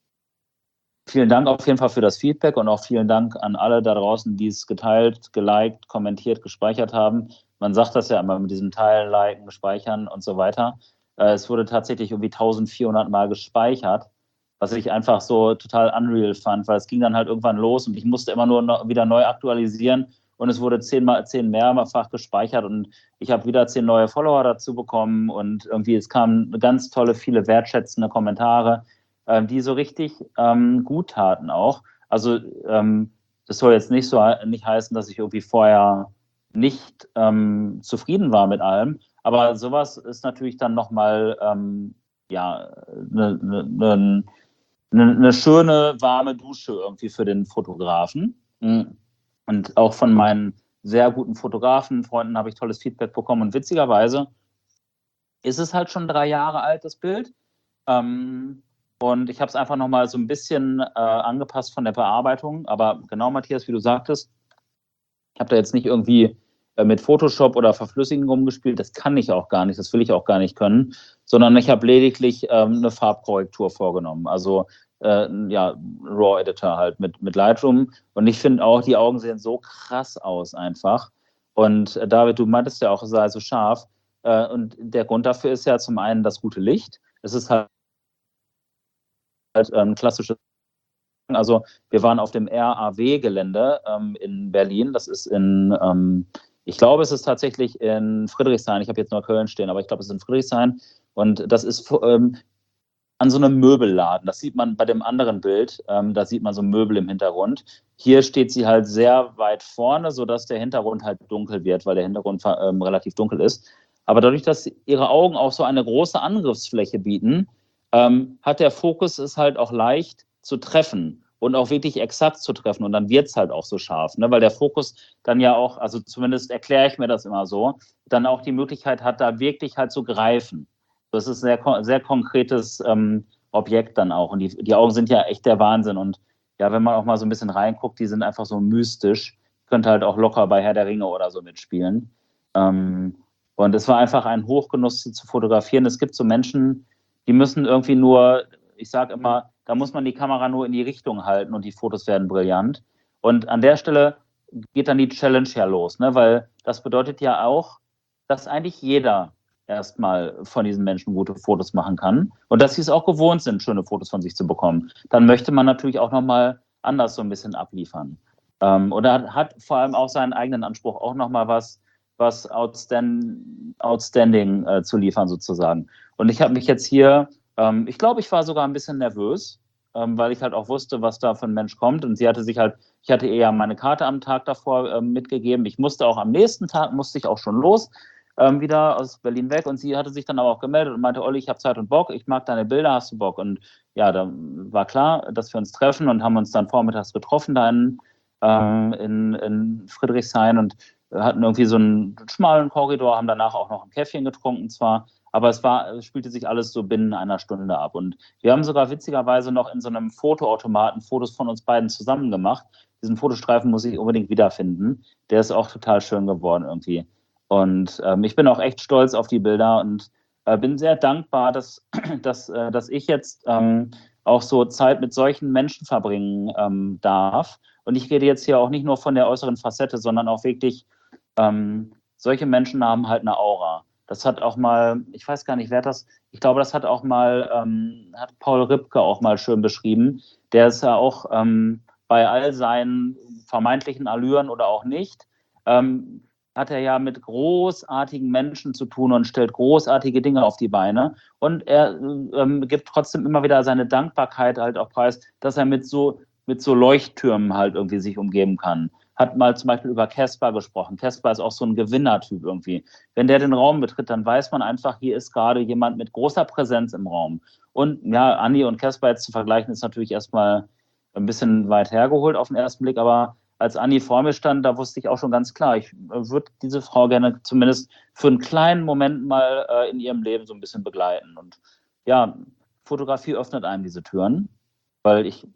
vielen Dank auf jeden Fall für das Feedback und auch vielen Dank an alle da draußen, die es geteilt, geliked, kommentiert, gespeichert haben. Man sagt das ja immer mit diesem Teilen, Liken, Speichern und so weiter. Äh, es wurde tatsächlich irgendwie eintausendvierhundert Mal gespeichert, was ich einfach so total unreal fand, weil es ging dann halt irgendwann los und ich musste immer nur noch wieder neu aktualisieren und es wurde zehnmal, zehn mehrfach gespeichert und ich habe wieder zehn neue Follower dazu bekommen und irgendwie es kamen ganz tolle, viele wertschätzende Kommentare, äh, die so richtig ähm, gut taten auch. Also ähm, das soll jetzt nicht so nicht heißen, dass ich irgendwie vorher nicht ähm, zufrieden war mit allem, aber sowas ist natürlich dann nochmal ähm, ja, eine ne, ne, eine schöne, warme Dusche irgendwie für den Fotografen. Und auch von meinen sehr guten Fotografenfreunden habe ich tolles Feedback bekommen. Und witzigerweise ist es halt schon drei Jahre alt, das Bild. Und ich habe es einfach nochmal so ein bisschen äh, angepasst von der Bearbeitung. Aber genau, Matthias, wie du sagtest, ich habe da jetzt nicht irgendwie äh, mit Photoshop oder Verflüssigen rumgespielt. Das kann ich auch gar nicht, das will ich auch gar nicht können. Sondern ich habe lediglich ähm, eine Farbkorrektur vorgenommen. Also äh, ja, RAW-Editor halt mit, mit Lightroom. Und ich finde auch, die Augen sehen so krass aus einfach. Und äh, David, du meintest ja auch, es sei so scharf. Äh, und der Grund dafür ist ja zum einen das gute Licht. Es ist halt, halt ähm, klassisches. Also wir waren auf dem R A W-Gelände ähm, in Berlin. Das ist in, ähm, ich glaube, es ist tatsächlich in Friedrichshain. Ich habe jetzt nur Köln stehen, aber ich glaube, es ist in Friedrichshain. Und das ist ähm, an so einem Möbelladen. Das sieht man bei dem anderen Bild. Ähm, da sieht man so Möbel im Hintergrund. Hier steht sie halt sehr weit vorne, sodass der Hintergrund halt dunkel wird, weil der Hintergrund ähm, relativ dunkel ist. Aber dadurch, dass ihre Augen auch so eine große Angriffsfläche bieten, ähm, hat der Fokus es halt auch leicht zu treffen und auch wirklich exakt zu treffen. Und dann wird es halt auch so scharf, ne? Weil der Fokus dann ja auch, also zumindest erkläre ich mir das immer so, dann auch die Möglichkeit hat, da wirklich halt zu greifen. Das ist ein sehr, sehr konkretes ähm, Objekt dann auch. Und die, die Augen sind ja echt der Wahnsinn. Und ja, wenn man auch mal so ein bisschen reinguckt, die sind einfach so mystisch. Könnte halt auch locker bei Herr der Ringe oder so mitspielen. Ähm, und es war einfach ein Hochgenuss, sie zu fotografieren. Es gibt so Menschen, die müssen irgendwie nur, ich sage immer, da muss man die Kamera nur in die Richtung halten und die Fotos werden brillant. Und an der Stelle geht dann die Challenge ja los, ne? Weil das bedeutet ja auch, dass eigentlich jeder erstmal von diesen Menschen gute Fotos machen kann und dass sie es auch gewohnt sind, schöne Fotos von sich zu bekommen. Dann möchte man natürlich auch nochmal anders so ein bisschen abliefern. Ähm, und er hat vor allem auch seinen eigenen Anspruch, auch nochmal was, was outstand, outstanding äh, zu liefern sozusagen. Und ich habe mich jetzt hier, ähm, ich glaube, ich war sogar ein bisschen nervös, ähm, weil ich halt auch wusste, was da für ein Mensch kommt. Und sie hatte sich halt, ich hatte eher meine Karte am Tag davor ähm, mitgegeben. Ich musste auch am nächsten Tag, musste ich auch schon los, ähm, wieder aus Berlin weg. Und sie hatte sich dann aber auch gemeldet und meinte, Olli, ich habe Zeit und Bock, ich mag deine Bilder, hast du Bock? Und ja, da war klar, dass wir uns treffen und haben uns dann vormittags getroffen da in, ähm, in, in Friedrichshain. Und hatten irgendwie so einen schmalen Korridor, haben danach auch noch ein Käffchen getrunken zwar, aber es war, es spielte sich alles so binnen einer Stunde ab. Und wir haben sogar witzigerweise noch in so einem Fotoautomaten Fotos von uns beiden zusammen gemacht. Diesen Fotostreifen muss ich unbedingt wiederfinden. Der ist auch total schön geworden irgendwie. Und ähm, ich bin auch echt stolz auf die Bilder und äh, bin sehr dankbar, dass, dass, äh, dass ich jetzt ähm, auch so Zeit mit solchen Menschen verbringen ähm, darf. Und ich rede jetzt hier auch nicht nur von der äußeren Facette, sondern auch wirklich, ähm, solche Menschen haben halt eine Aura. Das hat auch mal, ich weiß gar nicht, wer das, ich glaube, das hat auch mal, ähm, hat Paul Ripke auch mal schön beschrieben. Der ist ja auch ähm, bei all seinen vermeintlichen Allüren oder auch nicht, ähm, hat er ja mit großartigen Menschen zu tun und stellt großartige Dinge auf die Beine. Und er ähm, gibt trotzdem immer wieder seine Dankbarkeit halt auch preis, dass er mit so, mit so Leuchttürmen halt irgendwie sich umgeben kann. Hat mal zum Beispiel über Casper gesprochen. Casper ist auch so ein Gewinnertyp irgendwie. Wenn der den Raum betritt, dann weiß man einfach, hier ist gerade jemand mit großer Präsenz im Raum. Und ja, Andi und Casper jetzt zu vergleichen, ist natürlich erstmal ein bisschen weit hergeholt auf den ersten Blick, aber als Andi vor mir stand, da wusste ich auch schon ganz klar, ich würde diese Frau gerne zumindest für einen kleinen Moment mal äh, in ihrem Leben so ein bisschen begleiten. Und ja, Fotografie öffnet einem diese Türen, weil ich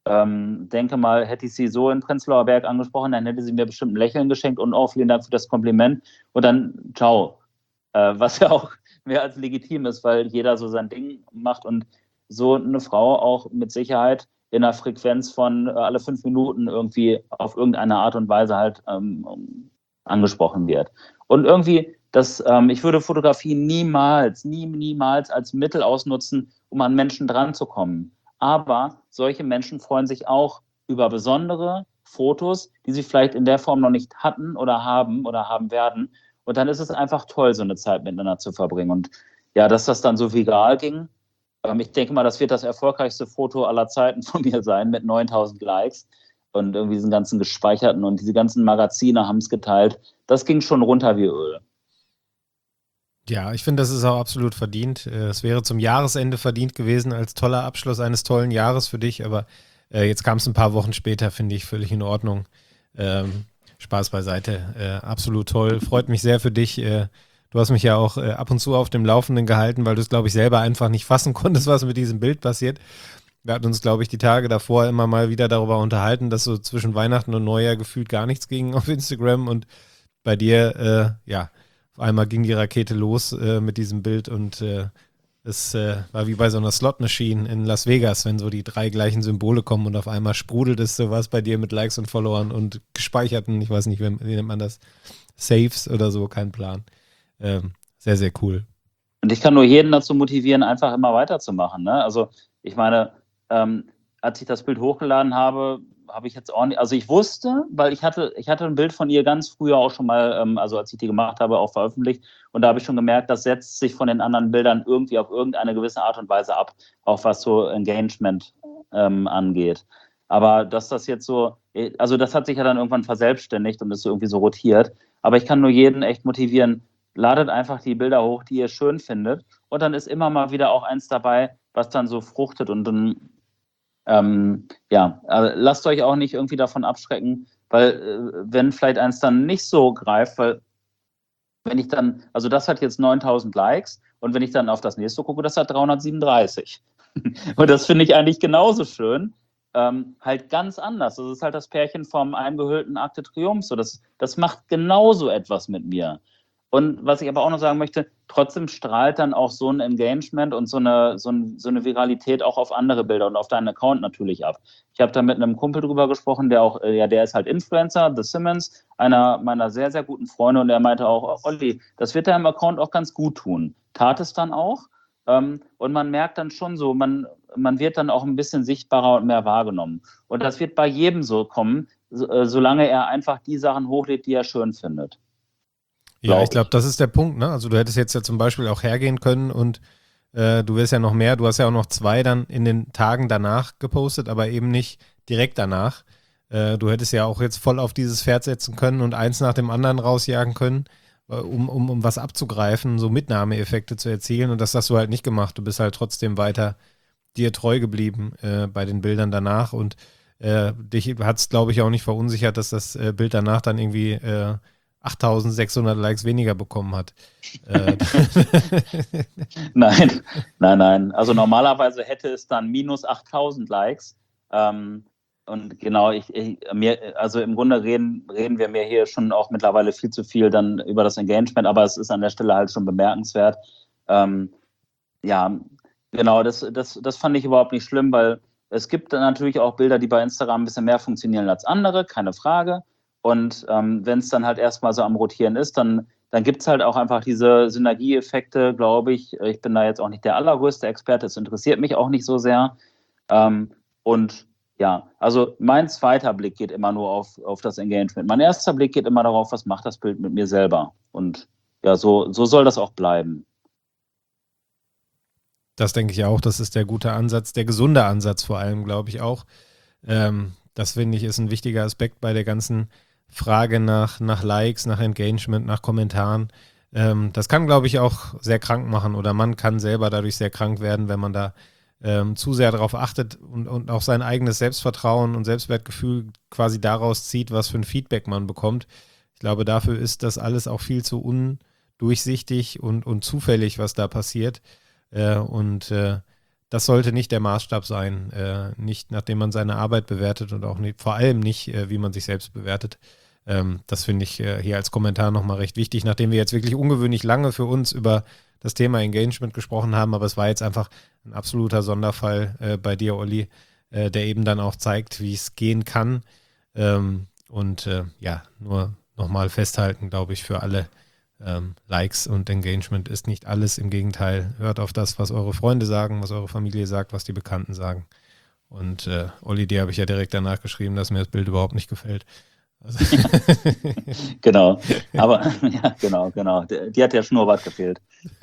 Ähm, denke mal, hätte ich sie so in Prenzlauer Berg angesprochen, dann hätte sie mir bestimmt ein Lächeln geschenkt und auch vielen Dank für das Kompliment und dann ciao. Äh, was ja auch mehr als legitim ist, weil jeder so sein Ding macht und so eine Frau auch mit Sicherheit in einer Frequenz von äh, alle fünf Minuten irgendwie auf irgendeine Art und Weise halt ähm, angesprochen wird. Und irgendwie, das, ähm, ich würde Fotografie niemals, nie, niemals als Mittel ausnutzen, um an Menschen dran zu kommen. Aber solche Menschen freuen sich auch über besondere Fotos, die sie vielleicht in der Form noch nicht hatten oder haben oder haben werden. Und dann ist es einfach toll, so eine Zeit miteinander zu verbringen. Und ja, dass das dann so viral ging, ähm, ich denke mal, das wird das erfolgreichste Foto aller Zeiten von mir sein mit neuntausend Likes. Und irgendwie diesen ganzen gespeicherten und diese ganzen Magazine haben es geteilt. Das ging schon runter wie Öl. Ja, ich finde, das ist auch absolut verdient. Es wäre zum Jahresende verdient gewesen als toller Abschluss eines tollen Jahres für dich, aber äh, jetzt kam es ein paar Wochen später, finde ich völlig in Ordnung. Ähm, Spaß beiseite, äh, absolut toll. Freut mich sehr für dich. Äh, du hast mich ja auch äh, ab und zu auf dem Laufenden gehalten, weil du es, glaube ich, selber einfach nicht fassen konntest, was mit diesem Bild passiert. Wir hatten uns, glaube ich, die Tage davor immer mal wieder darüber unterhalten, dass so zwischen Weihnachten und Neujahr gefühlt gar nichts ging auf Instagram und bei dir, äh, ja, auf einmal ging die Rakete los äh, mit diesem Bild und äh, es äh, war wie bei so einer Slot-Machine in Las Vegas, wenn so die drei gleichen Symbole kommen und auf einmal sprudelt es sowas bei dir mit Likes und Followern und gespeicherten, ich weiß nicht, wie, wie nennt man das, Saves oder so, kein Plan. Ähm, sehr, sehr cool. Und ich kann nur jeden dazu motivieren, einfach immer weiterzumachen. Ne? Also ich meine, ähm, als ich das Bild hochgeladen habe, habe ich jetzt auch nicht, also ich wusste, weil ich hatte, ich hatte ein Bild von ihr ganz früher auch schon mal, ähm, also als ich die gemacht habe, auch veröffentlicht und da habe ich schon gemerkt, das setzt sich von den anderen Bildern irgendwie auf irgendeine gewisse Art und Weise ab, auch was so Engagement ähm, angeht. Aber dass das jetzt so, also das hat sich ja dann irgendwann verselbstständigt und ist so irgendwie so rotiert, aber ich kann nur jeden echt motivieren, ladet einfach die Bilder hoch, die ihr schön findet und dann ist immer mal wieder auch eins dabei, was dann so fruchtet und dann Ähm, ja, also lasst euch auch nicht irgendwie davon abschrecken, weil äh, wenn vielleicht eins dann nicht so greift, weil wenn ich dann, also das hat jetzt neuntausend Likes und wenn ich dann auf das nächste gucke, das hat dreihundertsiebenunddreißig. Und das finde ich eigentlich genauso schön, ähm, halt ganz anders. Das ist halt das Pärchen vom eingehüllten Arc de Triomphe. So, das, das macht genauso etwas mit mir. Und was ich aber auch noch sagen möchte, trotzdem strahlt dann auch so ein Engagement und so eine, so, ein, so eine Viralität auch auf andere Bilder und auf deinen Account natürlich ab. Ich habe da mit einem Kumpel drüber gesprochen, der auch, ja, der ist halt Influencer, The Simmons, einer meiner sehr, sehr guten Freunde und der meinte auch, Olli, das wird deinem Account auch ganz gut tun. Tat es dann auch ähm, und man merkt dann schon so, man, man wird dann auch ein bisschen sichtbarer und mehr wahrgenommen. Und das wird bei jedem so kommen, so, äh, solange er einfach die Sachen hochlädt, die er schön findet. Ja, ich glaube, das ist der Punkt, ne? Also du hättest jetzt ja zum Beispiel auch hergehen können und äh, du wirst ja noch mehr, du hast ja auch noch zwei dann in den Tagen danach gepostet, aber eben nicht direkt danach. Äh, du hättest ja auch jetzt voll auf dieses Pferd setzen können und eins nach dem anderen rausjagen können, äh, um, um, um was abzugreifen, so Mitnahmeeffekte zu erzielen und das hast du halt nicht gemacht. Du bist halt trotzdem weiter dir treu geblieben äh, bei den Bildern danach und äh, dich hat es, glaube ich, auch nicht verunsichert, dass das äh, Bild danach dann irgendwie äh, achttausendsechshundert Likes weniger bekommen hat. Äh, Nein, nein, nein. Also normalerweise hätte es dann minus achttausend Likes. Ähm, und genau, ich, ich, mir, also im Grunde reden, reden wir mir hier schon auch mittlerweile viel zu viel dann über das Engagement, aber es ist an der Stelle halt schon bemerkenswert. Ähm, ja, genau, das, das, das fand ich überhaupt nicht schlimm, weil es gibt dann natürlich auch Bilder, die bei Instagram ein bisschen mehr funktionieren als andere, keine Frage. Und ähm, wenn es dann halt erstmal so am Rotieren ist, dann, dann gibt es halt auch einfach diese Synergieeffekte, glaube ich. Ich bin da jetzt auch nicht der allergrößte Experte, es interessiert mich auch nicht so sehr. Ähm, und ja, also mein zweiter Blick geht immer nur auf, auf das Engagement. Mein erster Blick geht immer darauf, was macht das Bild mit mir selber. Und ja, so, so soll das auch bleiben. Das denke ich auch, das ist der gute Ansatz, der gesunde Ansatz vor allem, glaube ich auch. Ähm, das finde ich ist ein wichtiger Aspekt bei der ganzen Frage nach, nach Likes, nach Engagement, nach Kommentaren. Ähm, das kann, glaube ich, auch sehr krank machen oder man kann selber dadurch sehr krank werden, wenn man da ähm, zu sehr darauf achtet und, und auch sein eigenes Selbstvertrauen und Selbstwertgefühl quasi daraus zieht, was für ein Feedback man bekommt. Ich glaube, dafür ist das alles auch viel zu undurchsichtig und, und zufällig, was da passiert. Äh, und äh, das sollte nicht der Maßstab sein, äh, nicht nachdem man seine Arbeit bewertet und auch nicht, vor allem nicht, äh, wie man sich selbst bewertet. Ähm, das finde ich äh, hier als Kommentar nochmal recht wichtig, nachdem wir jetzt wirklich ungewöhnlich lange für uns über das Thema Engagement gesprochen haben, aber es war jetzt einfach ein absoluter Sonderfall äh, bei dir, Olli, äh, der eben dann auch zeigt, wie es gehen kann. Ähm, und äh, ja, nur nochmal festhalten, glaube ich, für alle, Ähm, Likes und Engagement ist nicht alles, im Gegenteil, hört auf das, was eure Freunde sagen, was eure Familie sagt, was die Bekannten sagen. Und äh, Olli, dir habe ich ja direkt danach geschrieben, dass mir das Bild überhaupt nicht gefällt. Also Genau, aber ja, genau, genau. Die, die hat ja Schnurrbart gefehlt.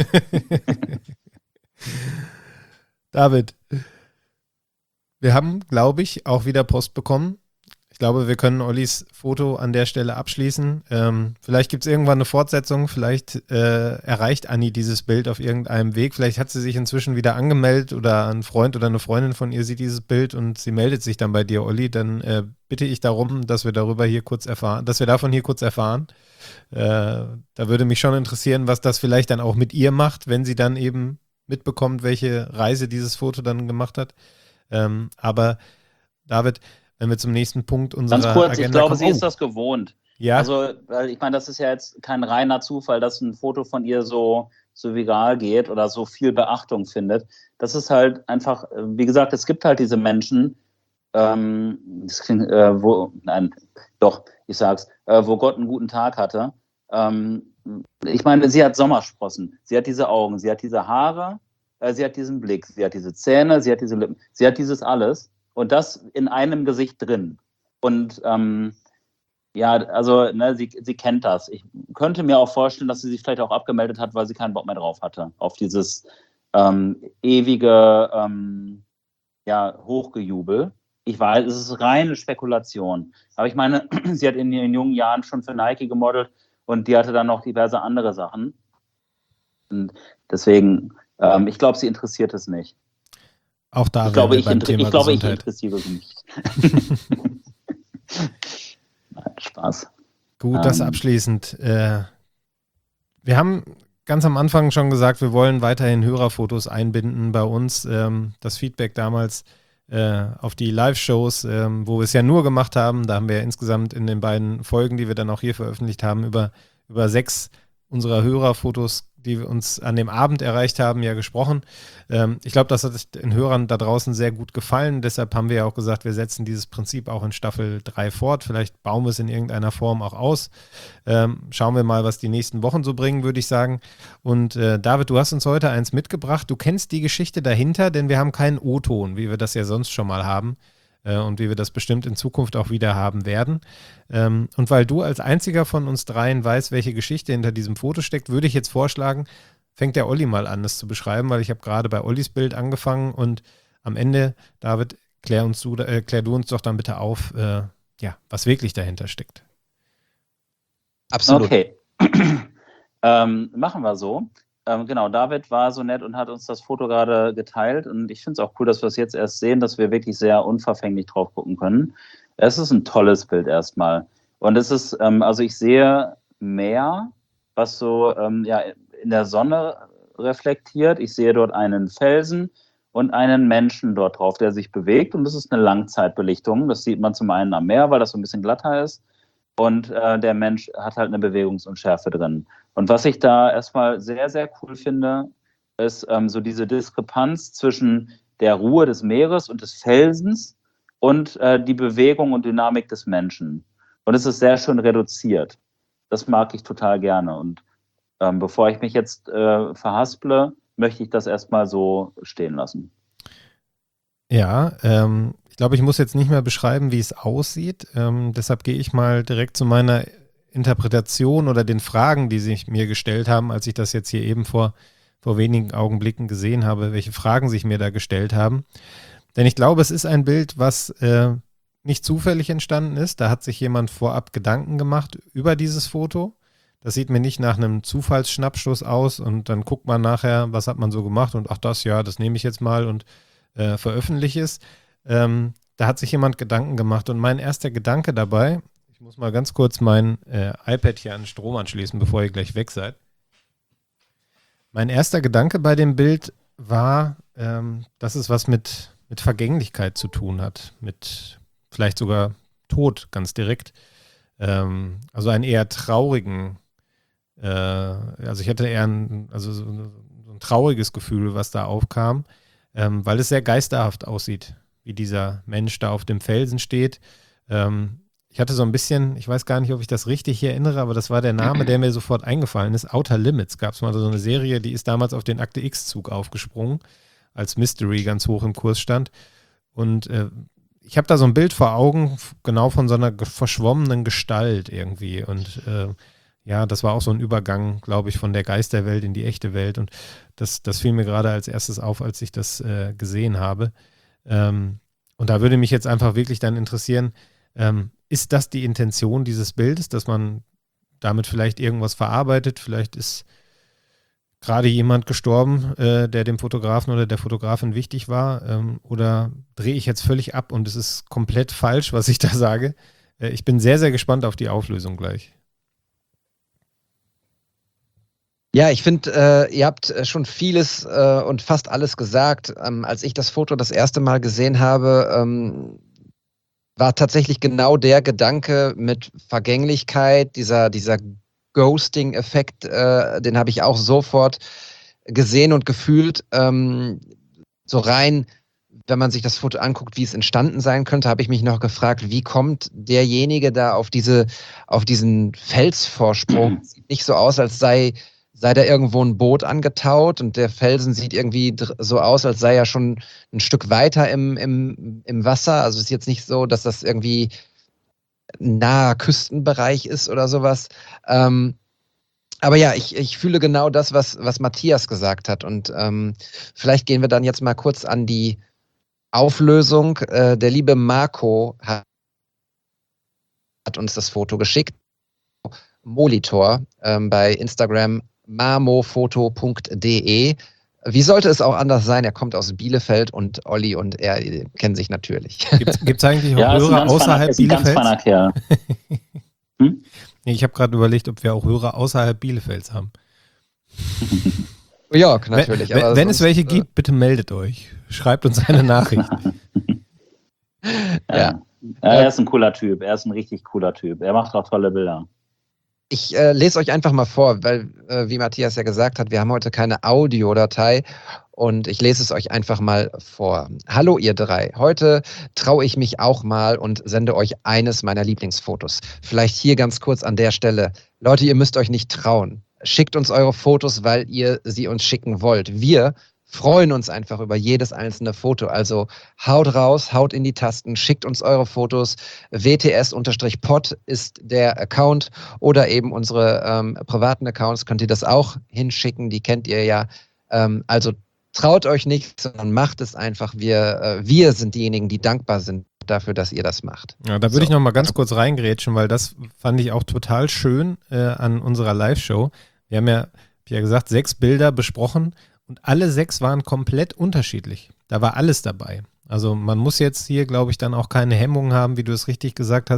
David, wir haben, glaube ich, auch wieder Post bekommen. Ich glaube, wir können Ollis Foto an der Stelle abschließen. Ähm, vielleicht gibt es irgendwann eine Fortsetzung. Vielleicht äh, erreicht Anni dieses Bild auf irgendeinem Weg. Vielleicht hat sie sich inzwischen wieder angemeldet oder ein Freund oder eine Freundin von ihr sieht dieses Bild und sie meldet sich dann bei dir, Olli. Dann äh, bitte ich darum, dass wir darüber hier kurz erfahren, dass wir davon hier kurz erfahren. Äh, da würde mich schon interessieren, was das vielleicht dann auch mit ihr macht, wenn sie dann eben mitbekommt, welche Reise dieses Foto dann gemacht hat. Ähm, aber David, wenn wir zum nächsten Punkt unserer Ganz kurz, Agenda ich glaube, kommen. sie Oh. ist das gewohnt. Ja. Also, weil ich meine, das ist ja jetzt kein reiner Zufall, dass ein Foto von ihr so, so viral geht oder so viel Beachtung findet. Das ist halt einfach, wie gesagt, es gibt halt diese Menschen, ähm, das klingt, äh, wo, nein, doch, ich sag's, äh, wo Gott einen guten Tag hatte. Ähm, ich meine, sie hat Sommersprossen, sie hat diese Augen, sie hat diese Haare, äh, sie hat diesen Blick, sie hat diese Zähne, sie hat diese Lippen, sie hat dieses alles. Und das in einem Gesicht drin. Und ähm, ja, also ne, sie, sie kennt das. Ich könnte mir auch vorstellen, dass sie sich vielleicht auch abgemeldet hat, weil sie keinen Bock mehr drauf hatte. Auf dieses ähm, ewige ähm, ja, Hochgejubel. Ich weiß, es ist reine Spekulation. Aber ich meine, sie hat in ihren jungen Jahren schon für Nike gemodelt und die hatte dann noch diverse andere Sachen. Und deswegen, ähm, ich glaube, sie interessiert es nicht. Auch da ich glaube, ich, beim inter- Thema ich, glaube ich Gesundheit. interessiere sie nicht. Nein, Spaß. Gut, das Ähm. abschließend. Äh, wir haben ganz am Anfang schon gesagt, wir wollen weiterhin Hörerfotos einbinden bei uns. Ähm, das Feedback damals äh, auf die Live-Shows, ähm, wo wir es ja nur gemacht haben, da haben wir ja insgesamt in den beiden Folgen, die wir dann auch hier veröffentlicht haben, über, über sechs unserer Hörerfotos, die wir uns an dem Abend erreicht haben, ja gesprochen. Ähm, ich glaube, das hat den Hörern da draußen sehr gut gefallen. Deshalb haben wir ja auch gesagt, wir setzen dieses Prinzip auch in Staffel drei fort. Vielleicht bauen wir es in irgendeiner Form auch aus. Ähm, schauen wir mal, was die nächsten Wochen so bringen, würde ich sagen. Und äh, David, du hast uns heute eins mitgebracht. Du kennst die Geschichte dahinter, denn wir haben keinen O-Ton, wie wir das ja sonst schon mal haben. Und wie wir das bestimmt in Zukunft auch wieder haben werden. Und weil du als einziger von uns dreien weißt, welche Geschichte hinter diesem Foto steckt, würde ich jetzt vorschlagen, fängt der Olli mal an, das zu beschreiben, weil ich habe gerade bei Ollis Bild angefangen und am Ende, David, klär, uns du, äh, klär du uns doch dann bitte auf, äh, ja, was wirklich dahinter steckt. Absolut. Okay, ähm, machen wir so. Ähm, genau, David war so nett und hat uns das Foto gerade geteilt und ich finde es auch cool, dass wir es jetzt erst sehen, dass wir wirklich sehr unverfänglich drauf gucken können. Es ist ein tolles Bild erstmal und es ist, ähm, also ich sehe Meer, was so ähm, ja, in der Sonne reflektiert. Ich sehe dort einen Felsen und einen Menschen dort drauf, der sich bewegt. Und das ist eine Langzeitbelichtung. Das sieht man zum einen am Meer, weil das so ein bisschen glatter ist. Und äh, der Mensch hat halt eine Bewegungsunschärfe drin. Und was ich da erstmal sehr, sehr cool finde, ist ähm, so diese Diskrepanz zwischen der Ruhe des Meeres und des Felsens und äh, die Bewegung und Dynamik des Menschen. Und es ist sehr schön reduziert. Das mag ich total gerne. Und ähm, bevor ich mich jetzt äh, verhasple, möchte ich das erstmal so stehen lassen. Ja, ähm, ich glaube, ich muss jetzt nicht mehr beschreiben, wie es aussieht. Ähm, deshalb gehe ich mal direkt zu meiner Interpretation oder den Fragen, die sich mir gestellt haben, als ich das jetzt hier eben vor, vor wenigen Augenblicken gesehen habe, welche Fragen sich mir da gestellt haben. Denn ich glaube, es ist ein Bild, was äh, nicht zufällig entstanden ist. Da hat sich jemand vorab Gedanken gemacht über dieses Foto. Das sieht mir nicht nach einem Zufallsschnappschuss aus und dann guckt man nachher, was hat man so gemacht und ach das, ja, das nehme ich jetzt mal und äh, veröffentliche es. Ähm, da hat sich jemand Gedanken gemacht und mein erster Gedanke dabei, ich muss mal ganz kurz mein äh, iPad hier an den Strom anschließen, bevor ihr gleich weg seid. Mein erster Gedanke bei dem Bild war, ähm, dass es was mit, mit Vergänglichkeit zu tun hat, mit vielleicht sogar Tod ganz direkt. Ähm, also einen eher traurigen, äh, also ich hatte eher ein, also so, so ein trauriges Gefühl, was da aufkam, ähm, weil es sehr geisterhaft aussieht, wie dieser Mensch da auf dem Felsen steht. Ähm, ich hatte so ein bisschen, ich weiß gar nicht, ob ich das richtig hier erinnere, aber das war der Name, der mir sofort eingefallen ist. Outer Limits gab es mal so eine Serie, die ist damals auf den Akte X-Zug aufgesprungen, als Mystery ganz hoch im Kurs stand. Und äh, ich habe da so ein Bild vor Augen, genau von so einer ge- verschwommenen Gestalt irgendwie. Und äh, ja, das war auch so ein Übergang, glaube ich, von der Geisterwelt in die echte Welt. Und das, das fiel mir gerade als erstes auf, als ich das äh, gesehen habe. Ähm, und da würde mich jetzt einfach wirklich dann interessieren, ähm, ist das die Intention dieses Bildes, dass man damit vielleicht irgendwas verarbeitet? Vielleicht ist gerade jemand gestorben, äh, der dem Fotografen oder der Fotografin wichtig war, ähm, oder drehe ich jetzt völlig ab und es ist komplett falsch, was ich da sage? Äh, ich bin sehr, sehr gespannt auf die Auflösung gleich. Ja, ich finde, äh, ihr habt schon vieles äh, und fast alles gesagt. Ähm, als ich das Foto das erste Mal gesehen habe, ähm, war tatsächlich genau der Gedanke mit Vergänglichkeit, dieser, dieser Ghosting-Effekt, äh, den habe ich auch sofort gesehen und gefühlt. Ähm, so rein, wenn man sich das Foto anguckt, wie es entstanden sein könnte, habe ich mich noch gefragt, wie kommt derjenige da auf diese, auf diesen Felsvorsprung? Sieht nicht so aus, als sei sei da irgendwo ein Boot angetaut und der Felsen sieht irgendwie dr- so aus, als sei er schon ein Stück weiter im, im, im Wasser. Also es ist jetzt nicht so, dass das irgendwie naher Küstenbereich ist oder sowas. Ähm, aber ja, ich, ich fühle genau das, was, was Matthias gesagt hat. Und ähm, vielleicht gehen wir dann jetzt mal kurz an die Auflösung. Äh, der liebe Marco hat, hat uns das Foto geschickt. Molitor ähm, bei Instagram mamofoto punkt de. Wie sollte es auch anders sein? Er kommt aus Bielefeld und Olli und er kennen sich natürlich. Gibt es eigentlich auch Ja, ist ein Hörer ganz außerhalb feiner- ist ein ganz Bielefelds? feiner Kerl. Hm? Nee, ich habe gerade überlegt, ob wir auch Hörer außerhalb Bielefelds haben. Jörg, natürlich. Wenn, aber wenn es sonst, welche äh, gibt, bitte meldet euch. Schreibt uns eine Nachricht. Ja. Ja. Ja, er ist ein cooler Typ. Er ist ein richtig cooler Typ. Er macht auch tolle Bilder. Ich äh, lese euch einfach mal vor, weil, äh, wie Matthias ja gesagt hat, wir haben heute keine Audiodatei und ich lese es euch einfach mal vor. Hallo ihr drei, heute traue ich mich auch mal und sende euch eines meiner Lieblingsfotos. Vielleicht hier ganz kurz an der Stelle. Leute, ihr müsst euch nicht trauen. Schickt uns eure Fotos, weil ihr sie uns schicken wollt. Wir freuen uns einfach über jedes einzelne Foto. Also haut raus, haut in die Tasten, schickt uns eure Fotos. W T S-Pod ist der Account oder eben unsere ähm, privaten Accounts, könnt ihr das auch hinschicken, die kennt ihr ja. Ähm, also traut euch nicht, sondern macht es einfach. Wir, äh, wir sind diejenigen, die dankbar sind dafür, dass ihr das macht. Ja, da würde So. ich noch mal ganz kurz reingrätschen, weil das fand ich auch total schön äh, an unserer Live-Show. Wir haben ja, wie ja gesagt, sechs Bilder besprochen und alle sechs waren komplett unterschiedlich. Da war alles dabei. Also man muss jetzt hier, glaube ich, dann auch keine Hemmungen haben, wie du es richtig gesagt hast,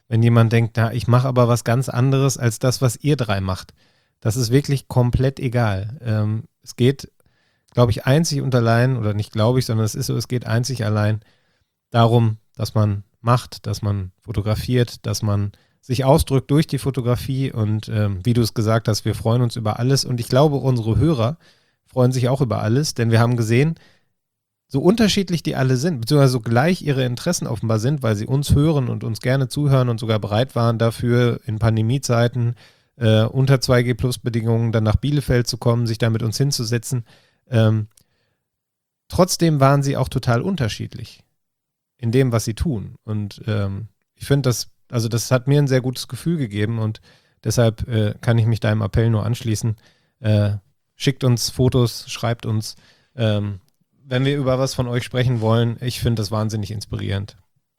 wenn jemand denkt, na, ich mache aber was ganz anderes als das, was ihr drei macht. Das ist wirklich komplett egal. Ähm, es geht, glaube ich, einzig und allein, oder nicht glaube ich, sondern es ist so, es geht einzig allein darum, dass man macht, dass man fotografiert, dass man sich ausdrückt durch die Fotografie und ähm, wie du es gesagt hast, wir freuen uns über alles und ich glaube, unsere Hörer freuen sich auch über alles, denn wir haben gesehen, so unterschiedlich die alle sind, beziehungsweise so gleich ihre Interessen offenbar sind, weil sie uns hören und uns gerne zuhören und sogar bereit waren dafür, in Pandemiezeiten äh, unter zwei G Plus Bedingungen dann nach Bielefeld zu kommen, sich da mit uns hinzusetzen. Ähm, trotzdem waren sie auch total unterschiedlich in dem, was sie tun. Und ähm, ich finde, das, also das hat mir ein sehr gutes Gefühl gegeben und deshalb äh, kann ich mich deinem Appell nur anschließen. Äh, schickt uns Fotos, schreibt uns, ähm, wenn wir über was von euch sprechen wollen. Ich finde das wahnsinnig inspirierend.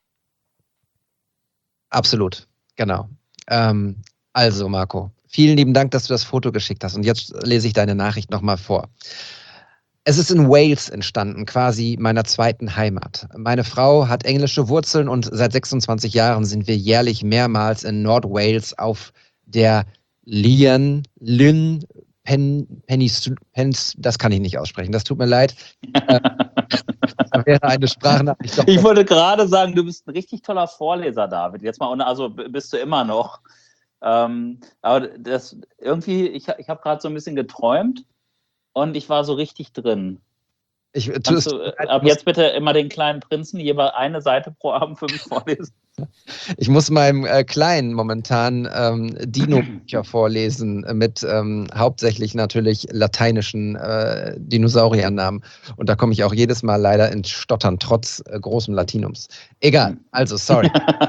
Absolut, genau. Ähm, also Marco, vielen lieben Dank, dass du das Foto geschickt hast und jetzt lese ich deine Nachricht nochmal vor. Es ist in Wales entstanden, quasi meiner zweiten Heimat. Meine Frau hat englische Wurzeln und seit sechsundzwanzig Jahren sind wir jährlich mehrmals in Nordwales auf der Lian Lyn Pen, Pennis, Pens, das kann ich nicht aussprechen, das tut mir leid. äh, da wäre eine Sprachnachricht. Ich wollte gerade sagen, du bist ein richtig toller Vorleser, David. Jetzt mal, also bist du immer noch. Ähm, aber das irgendwie, ich, ich habe gerade so ein bisschen geträumt und ich war so richtig drin. Ich, Kannst du äh, ab jetzt bitte immer den kleinen Prinzen jeweils eine Seite pro Abend für mich vorlesen? Ich muss meinem äh, Kleinen momentan ähm, Dino-Bücher vorlesen mit ähm, hauptsächlich natürlich lateinischen äh, Dinosauriernamen. Und da komme ich auch jedes Mal leider ins Stottern, trotz äh, großem Latinums. Egal, also sorry.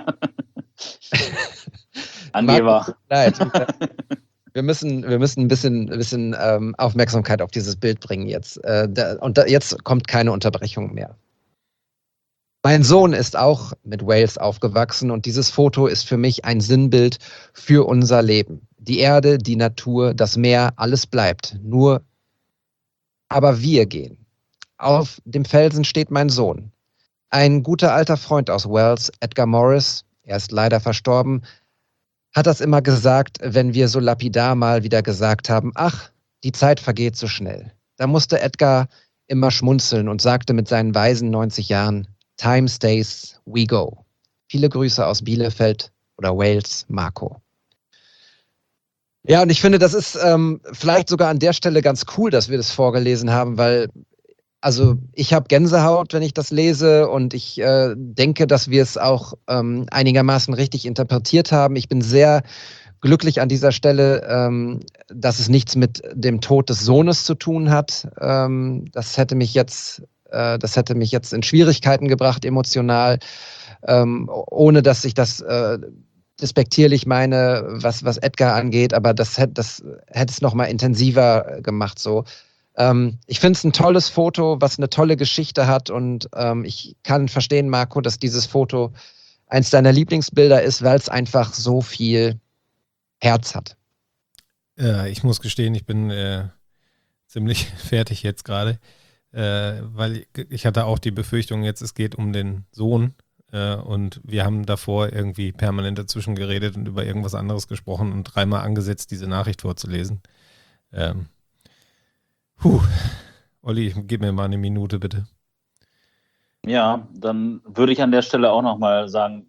Angeber. Leid. Wir müssen, wir müssen ein bisschen, ein bisschen ähm, Aufmerksamkeit auf dieses Bild bringen jetzt. Äh, da, und da, jetzt kommt keine Unterbrechung mehr. Mein Sohn ist auch mit Wales aufgewachsen und dieses Foto ist für mich ein Sinnbild für unser Leben. Die Erde, die Natur, das Meer, alles bleibt. Nur, aber wir gehen. Auf dem Felsen steht mein Sohn. Ein guter alter Freund aus Wales, Edgar Morris, er ist leider verstorben, hat das immer gesagt, wenn wir so lapidar mal wieder gesagt haben, ach, die Zeit vergeht so schnell. Da musste Edgar immer schmunzeln und sagte mit seinen weisen neunzig Jahren, Time stays, we go. Viele Grüße aus Bielefeld oder Wales, Marco. Ja, und ich finde, das ist ähm, vielleicht sogar an der Stelle ganz cool, dass wir das vorgelesen haben, weil also ich habe Gänsehaut, wenn ich das lese und ich äh, denke, dass wir es auch ähm, einigermaßen richtig interpretiert haben. Ich bin sehr glücklich an dieser Stelle, ähm, dass es nichts mit dem Tod des Sohnes zu tun hat. Ähm, das hätte mich jetzt, äh, das hätte mich jetzt in Schwierigkeiten gebracht, emotional, ähm, ohne dass ich das äh, despektierlich meine, was, was Edgar angeht, aber das hätte das hätte es nochmal intensiver gemacht so. Ähm, ich finde es ein tolles Foto, was eine tolle Geschichte hat und ähm, ich kann verstehen, Marco, dass dieses Foto eins deiner Lieblingsbilder ist, weil es einfach so viel Herz hat. Ja, ich muss gestehen, ich bin äh, ziemlich fertig jetzt gerade, äh, weil ich hatte auch die Befürchtung, jetzt es geht um den Sohn äh, und wir haben davor irgendwie permanent dazwischen geredet und über irgendwas anderes gesprochen und dreimal angesetzt, diese Nachricht vorzulesen. Ähm, Puh, Olli, gib mir mal eine Minute, bitte. Ja, dann würde ich an der Stelle auch nochmal sagen,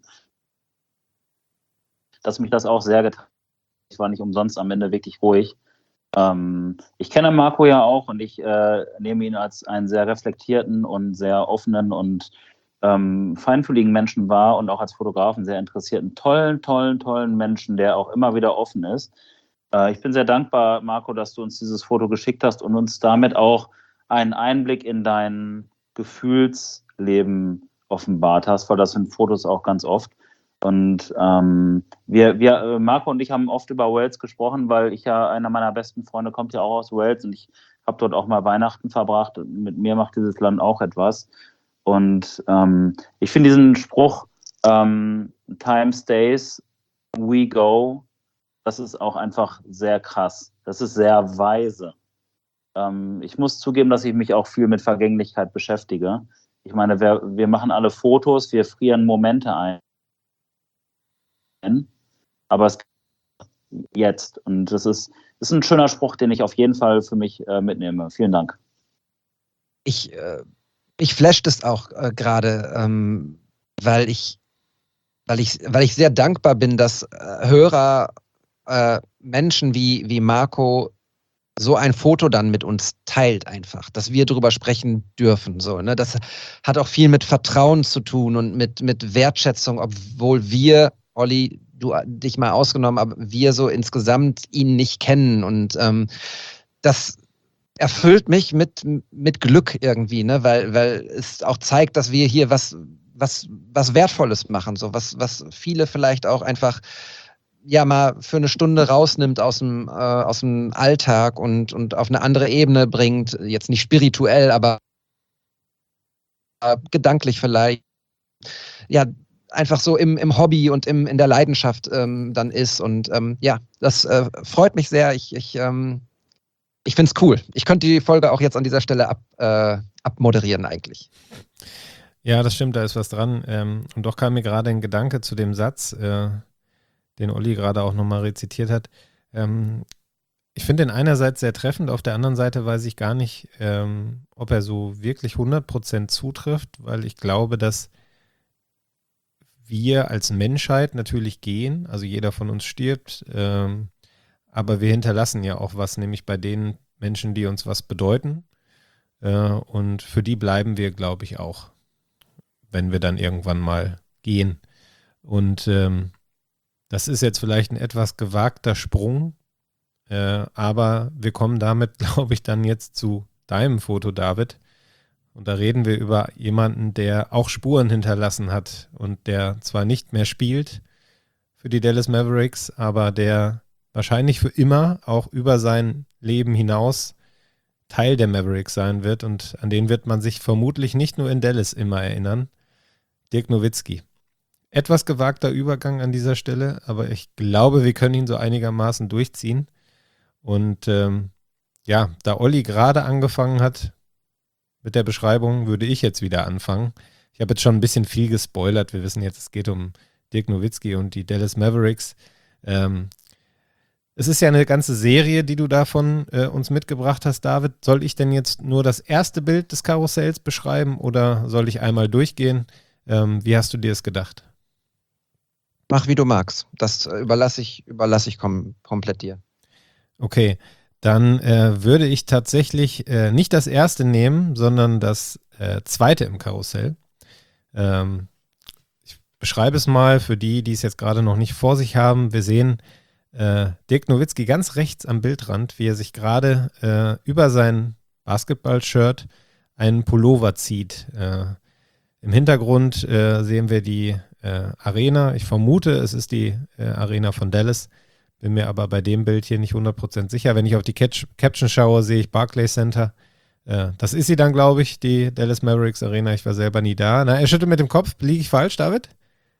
dass mich das auch sehr getan hat. Ich war nicht umsonst am Ende wirklich ruhig. Ähm, ich kenne Marco ja auch und ich äh, nehme ihn als einen sehr reflektierten und sehr offenen und ähm, feinfühligen Menschen wahr und auch als Fotografen sehr interessierten, tollen, tollen, tollen Menschen, der auch immer wieder offen ist. Ich bin sehr dankbar, Marco, dass du uns dieses Foto geschickt hast und uns damit auch einen Einblick in dein Gefühlsleben offenbart hast, weil das sind Fotos auch ganz oft. Und ähm, wir, wir, Marco und ich haben oft über Wales gesprochen, weil ich ja, einer meiner besten Freunde kommt ja auch aus Wales und ich habe dort auch mal Weihnachten verbracht. Mit mir macht dieses Land auch etwas. Und ähm, ich finde diesen Spruch, ähm, Time stays, we go, das ist auch einfach sehr krass. Das ist sehr weise. Ähm, ich muss zugeben, dass ich mich auch viel mit Vergänglichkeit beschäftige. Ich meine, wir, wir machen alle Fotos, wir frieren Momente ein. aber es jetzt. Und das ist, das ist ein schöner Spruch, den ich auf jeden Fall für mich äh, mitnehme. Vielen Dank. Ich, äh, ich flasht es auch äh, gerade, ähm, weil ich, weil ich, weil ich sehr dankbar bin, dass äh, Hörer, äh, Menschen wie, wie Marco so ein Foto dann mit uns teilt einfach, dass wir darüber sprechen dürfen. So, ne? Das hat auch viel mit Vertrauen zu tun und mit, mit Wertschätzung, obwohl wir, Olli, du dich mal ausgenommen, aber wir so insgesamt ihn nicht kennen. Und ähm, das erfüllt mich mit, mit Glück irgendwie, ne? weil, weil es auch zeigt, dass wir hier was, was, was Wertvolles machen, so was, was viele vielleicht auch einfach ja mal für eine Stunde rausnimmt aus dem, äh, aus dem Alltag und, und auf eine andere Ebene bringt, jetzt nicht spirituell, aber äh, gedanklich vielleicht, ja, einfach so im, im Hobby und im, in der Leidenschaft ähm, dann ist. Und ähm, ja, das äh, freut mich sehr. Ich, ich, ähm, ich finde es cool. Ich könnte die Folge auch jetzt an dieser Stelle ab, äh, abmoderieren eigentlich. Ja, das stimmt, da ist was dran. Ähm, und doch kam mir gerade ein Gedanke zu dem Satz, äh, den Olli gerade auch nochmal rezitiert hat. Ähm, ich finde ihn einerseits sehr treffend, auf der anderen Seite weiß ich gar nicht, ähm, ob er so wirklich hundert Prozent zutrifft, weil ich glaube, dass wir als Menschheit natürlich gehen, also jeder von uns stirbt, ähm, aber wir hinterlassen ja auch was, nämlich bei den Menschen, die uns was bedeuten, äh, und für die bleiben wir, glaube ich, auch, wenn wir dann irgendwann mal gehen. Und ähm, das ist jetzt vielleicht ein etwas gewagter Sprung, äh, aber wir kommen damit, glaube ich, dann jetzt zu deinem Foto, David. Und da reden wir über jemanden, der auch Spuren hinterlassen hat und der zwar nicht mehr spielt für die Dallas Mavericks, aber der wahrscheinlich für immer auch über sein Leben hinaus Teil der Mavericks sein wird und an den wird man sich vermutlich nicht nur in Dallas immer erinnern. Dirk Nowitzki. Etwas gewagter Übergang an dieser Stelle, aber ich glaube, wir können ihn so einigermaßen durchziehen. Und ähm, ja, da Olli gerade angefangen hat mit der Beschreibung, würde ich jetzt wieder anfangen. Ich habe jetzt schon ein bisschen viel gespoilert. Wir wissen jetzt, es geht um Dirk Nowitzki und die Dallas Mavericks. Ähm, es ist ja eine ganze Serie, die du davon äh, uns mitgebracht hast, David. Soll ich denn jetzt nur das erste Bild des Karussells beschreiben oder soll ich einmal durchgehen? Ähm, wie hast du dir es gedacht? Mach, wie du magst. Das überlasse ich, überlasse ich kom- komplett dir. Okay, dann äh, würde ich tatsächlich äh, nicht das erste nehmen, sondern das äh, zweite im Karussell. Ähm, ich beschreibe es mal für die, die es jetzt gerade noch nicht vor sich haben. Wir sehen äh, Dirk Nowitzki ganz rechts am Bildrand, wie er sich gerade äh, über sein Basketball-Shirt einen Pullover zieht. Äh, Im Hintergrund äh, sehen wir die äh, Arena. Ich vermute, es ist die äh, Arena von Dallas. Bin mir aber bei dem Bild hier nicht hundert Prozent sicher. Wenn ich auf die Catch- Caption schaue, sehe ich Barclays Center. Äh, das ist sie dann, glaube ich, die Dallas Mavericks Arena. Ich war selber nie da. Na, er schüttelt mit dem Kopf. Liege ich falsch, David?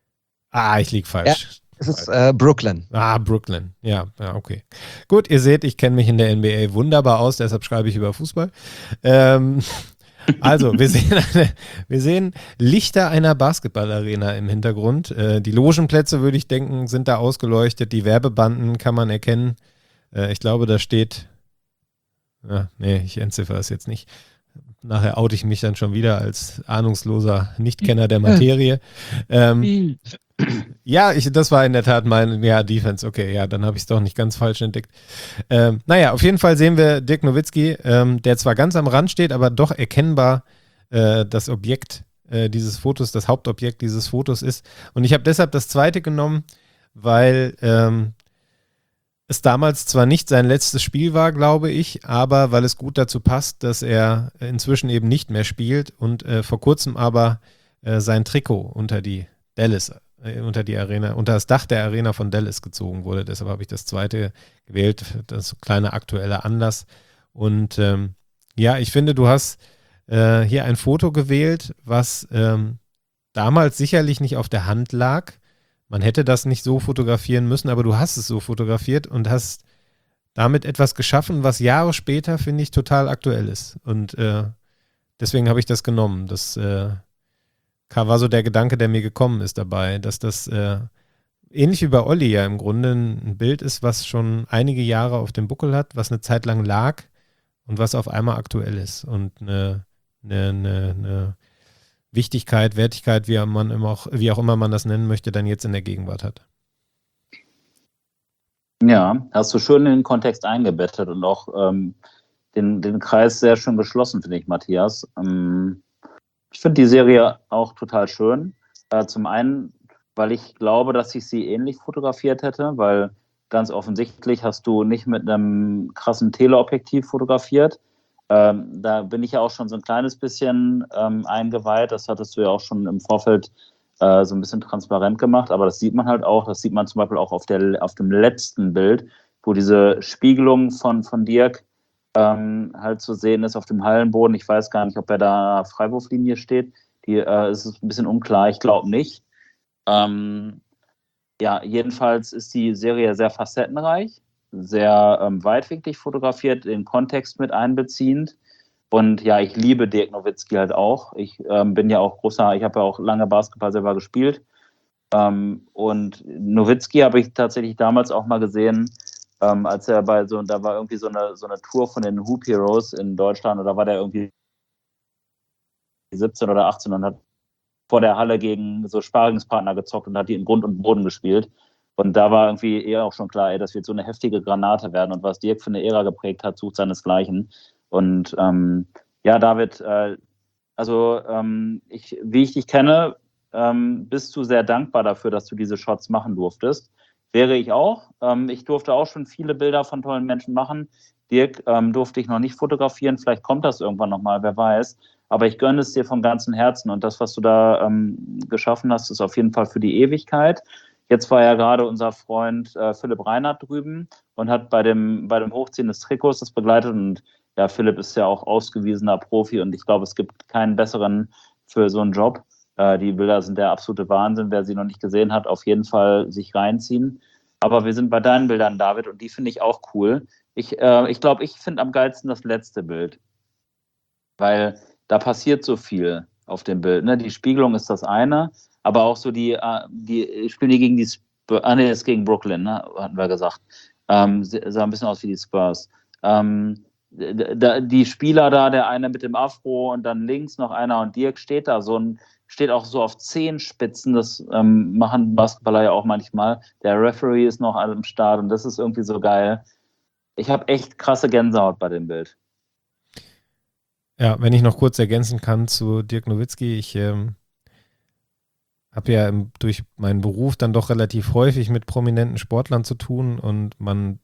Ah, ich liege falsch. Ja, es ist äh, Brooklyn. Ah, Brooklyn. Ja, ja, okay. Gut, ihr seht, ich kenne mich in der N B A wunderbar aus, deshalb schreibe ich über Fußball. Ähm, also, wir sehen, eine, wir sehen Lichter einer Basketballarena im Hintergrund. Äh, die Logenplätze, würde ich denken, sind da ausgeleuchtet. Die Werbebanden kann man erkennen. Äh, ich glaube, da steht, ja, nee, ich entziffer es jetzt nicht. Nachher oute ich mich dann schon wieder als ahnungsloser Nichtkenner der Materie. Ähm, ja, ich, das war in der Tat mein, ja, Defense, okay, ja, dann habe ich es doch nicht ganz falsch entdeckt. Ähm, naja, auf jeden Fall sehen wir Dirk Nowitzki, ähm, der zwar ganz am Rand steht, aber doch erkennbar äh, das Objekt äh, dieses Fotos, das Hauptobjekt dieses Fotos ist. Und ich habe deshalb das zweite genommen, weil ähm, es damals zwar nicht sein letztes Spiel war, glaube ich, aber weil es gut dazu passt, dass er inzwischen eben nicht mehr spielt und äh, vor kurzem aber äh, sein Trikot unter die Dallas unter die Arena, unter das Dach der Arena von Dallas gezogen wurde. Deshalb habe ich das zweite gewählt, das kleine aktuelle Anlass. Und ähm, ja, ich finde, du hast äh, hier ein Foto gewählt, was ähm, damals sicherlich nicht auf der Hand lag. Man hätte das nicht so fotografieren müssen, aber du hast es so fotografiert und hast damit etwas geschaffen, was Jahre später, finde ich, total aktuell ist. Und äh, deswegen habe ich das genommen. Das äh, war so der Gedanke, der mir gekommen ist dabei, dass das äh, ähnlich wie bei Olli ja im Grunde ein Bild ist, was schon einige Jahre auf dem Buckel hat, was eine Zeit lang lag und was auf einmal aktuell ist und eine, eine, eine, eine Wichtigkeit, Wertigkeit, wie man immer auch, wie auch immer man das nennen möchte, dann jetzt in der Gegenwart hat. Ja, hast du schön in den Kontext eingebettet und auch ähm, den, den Kreis sehr schön geschlossen, finde ich, Matthias. Ähm, ich finde die Serie auch total schön. Äh, zum einen, weil ich glaube, dass ich sie ähnlich fotografiert hätte, weil ganz offensichtlich hast du nicht mit einem krassen Teleobjektiv fotografiert. Ähm, da bin ich ja auch schon so ein kleines bisschen ähm, eingeweiht. Das hattest du ja auch schon im Vorfeld äh, so ein bisschen transparent gemacht. Aber das sieht man halt auch. Das sieht man zum Beispiel auch auf, der, auf dem letzten Bild, wo diese Spiegelung von, von Dirk ähm, halt zu sehen ist auf dem Hallenboden. Ich weiß gar nicht, ob er da Freiwurflinie steht. Die äh, ist ein bisschen unklar. Ich glaube nicht. Ähm, ja, jedenfalls ist die Serie sehr facettenreich, sehr ähm, weitwinklig fotografiert, den Kontext mit einbeziehend. Und ja, ich liebe Dirk Nowitzki halt auch. Ich ähm, bin ja auch großer, ich habe ja auch lange Basketball selber gespielt. Ähm, und Nowitzki habe ich tatsächlich damals auch mal gesehen, ähm, als er bei so, da war irgendwie so eine, so eine Tour von den Hoop Heroes in Deutschland, und da war der irgendwie siebzehn oder achtzehn und hat vor der Halle gegen so Sparingspartner gezockt und hat die in Grund und Boden gespielt. Und da war irgendwie eher auch schon klar, ey, das wird so eine heftige Granate werden. Und was Dirk für eine Ära geprägt hat, sucht seinesgleichen. Und ähm, ja, David, äh, also ähm, ich, wie ich dich kenne, ähm, bist du sehr dankbar dafür, dass du diese Shots machen durftest. Wäre ich auch. Ähm, ich durfte auch schon viele Bilder von tollen Menschen machen. Dirk ähm, durfte ich noch nicht fotografieren. Vielleicht kommt das irgendwann nochmal, wer weiß. Aber ich gönne es dir vom ganzen Herzen. Und das, was du da ähm, geschaffen hast, ist auf jeden Fall für die Ewigkeit. Jetzt war ja gerade unser Freund äh, Philipp Reinhardt drüben und hat bei dem, bei dem Hochziehen des Trikots das begleitet. Und ja, Philipp ist ja auch ausgewiesener Profi und ich glaube, es gibt keinen besseren für so einen Job. Äh, die Bilder sind der absolute Wahnsinn. Wer sie noch nicht gesehen hat, auf jeden Fall sich reinziehen. Aber wir sind bei deinen Bildern, David, und die finde ich auch cool. Ich äh, ich glaube, ich finde am geilsten das letzte Bild, weil da passiert so viel auf dem Bild. Ne? Die Spiegelung ist das eine, aber auch so die, die spielen die gegen die Spurs, ah ne, ist gegen Brooklyn, ne? Hatten wir gesagt. Ähm, sah ein bisschen aus wie die Spurs. Ähm, da, die Spieler da, der eine mit dem Afro und dann links noch einer und Dirk steht da so ein, steht auch so auf Zehenspitzen, das ähm, machen Basketballer ja auch manchmal. Der Referee ist noch am Start und das ist irgendwie so geil. Ich habe echt krasse Gänsehaut bei dem Bild. Ja, wenn ich noch kurz ergänzen kann zu Dirk Nowitzki, ich ähm, habe ja im, durch meinen Beruf dann doch relativ häufig mit prominenten Sportlern zu tun und man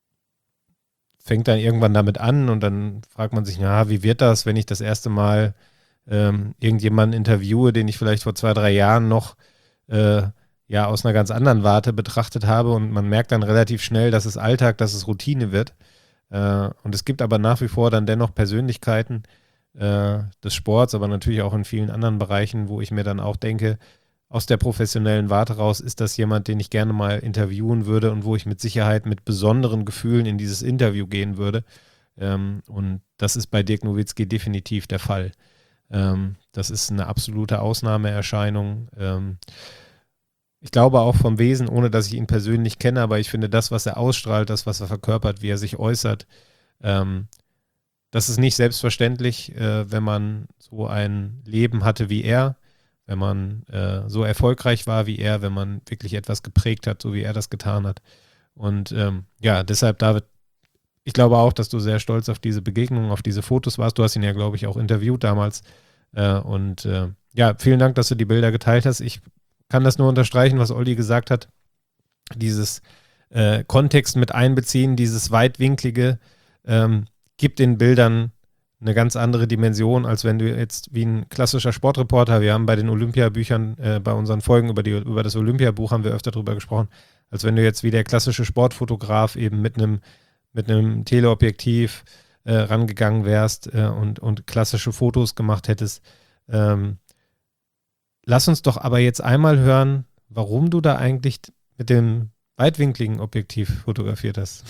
fängt dann irgendwann damit an und dann fragt man sich, na, wie wird das, wenn ich das erste Mal ähm, irgendjemanden interviewe, den ich vielleicht vor zwei, drei Jahren noch äh, ja aus einer ganz anderen Warte betrachtet habe, und man merkt dann relativ schnell, dass es Alltag, dass es Routine wird. Äh, und es gibt aber nach wie vor dann dennoch Persönlichkeiten äh, des Sports, aber natürlich auch in vielen anderen Bereichen, wo ich mir dann auch denke, aus der professionellen Warte raus ist das jemand, den ich gerne mal interviewen würde und wo ich mit Sicherheit mit besonderen Gefühlen in dieses Interview gehen würde. Ähm, und das ist bei Dirk Nowitzki definitiv der Fall. Ähm, das ist eine absolute Ausnahmeerscheinung. Ähm, ich glaube auch vom Wesen, ohne dass ich ihn persönlich kenne, aber ich finde das, was er ausstrahlt, das, was er verkörpert, wie er sich äußert, ähm, das ist nicht selbstverständlich, äh, wenn man so ein Leben hatte wie er, wenn man äh, so erfolgreich war wie er, wenn man wirklich etwas geprägt hat, so wie er das getan hat. Und ähm, ja, deshalb, David, ich glaube auch, dass du sehr stolz auf diese Begegnung, auf diese Fotos warst. Du hast ihn ja, glaube ich, auch interviewt damals. Äh, und äh, ja, vielen Dank, dass du die Bilder geteilt hast. Ich kann das nur unterstreichen, was Olli gesagt hat. Dieses äh, Kontext mit einbeziehen, dieses weitwinklige, ähm, gibt den Bildern eine ganz andere Dimension, als wenn du jetzt wie ein klassischer Sportreporter, wir haben bei den Olympiabüchern, äh, bei unseren Folgen über, die, über das Olympiabuch haben wir öfter drüber gesprochen, als wenn du jetzt wie der klassische Sportfotograf eben mit einem mit einem Teleobjektiv äh, rangegangen wärst äh, und, und klassische Fotos gemacht hättest. Ähm, lass uns doch aber jetzt einmal hören, warum du da eigentlich mit dem weitwinkligen Objektiv fotografiert hast.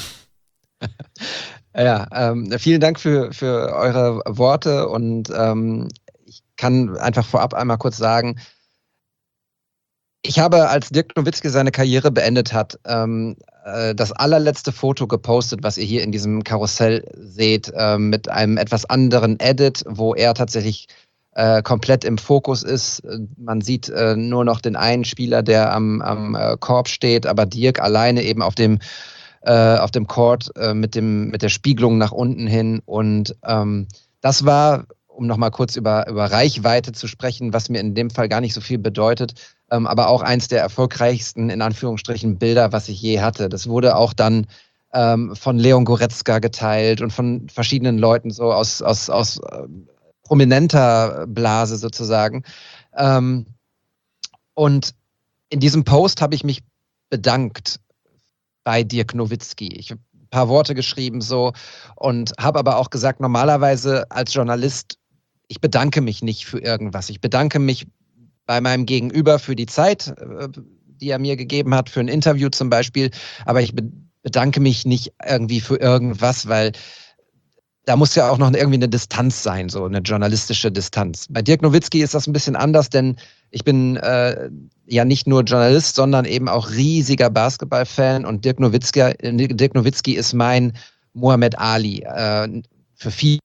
Ja, ähm, vielen Dank für, für eure Worte und ähm, ich kann einfach vorab einmal kurz sagen, Ich habe, als Dirk Nowitzki seine Karriere beendet hat, ähm, äh, das allerletzte Foto gepostet, was ihr hier in diesem Karussell seht, äh, mit einem etwas anderen Edit, wo er tatsächlich äh, komplett im Fokus ist. Man sieht äh, nur noch den einen Spieler, der am, am äh, Korb steht, aber Dirk alleine eben auf dem, äh, auf dem Court äh, mit, dem, mit der Spiegelung nach unten hin. Und ähm, das war, um nochmal kurz über, über Reichweite zu sprechen, was mir in dem Fall gar nicht so viel bedeutet, Ähm, aber auch eins der erfolgreichsten, in Anführungsstrichen, Bilder, was ich je hatte. Das wurde auch dann ähm, von Leon Goretzka geteilt und von verschiedenen Leuten so aus, aus, aus äh, prominenter Blase sozusagen. Ähm, und in diesem Post habe ich mich bedankt bei Dirk Nowitzki. Ich habe ein paar Worte geschrieben so und habe aber auch gesagt, normalerweise als Journalist, ich bedanke mich nicht für irgendwas. Ich bedanke mich bei meinem Gegenüber für die Zeit, die er mir gegeben hat, für ein Interview zum Beispiel. Aber ich bedanke mich nicht irgendwie für irgendwas, weil da muss ja auch noch irgendwie eine Distanz sein, so eine journalistische Distanz. Bei Dirk Nowitzki ist das ein bisschen anders, denn ich bin äh, ja nicht nur Journalist, sondern eben auch riesiger Basketballfan und Dirk Nowitzki, Dirk Nowitzki ist mein Muhammad Ali. Äh, für viele,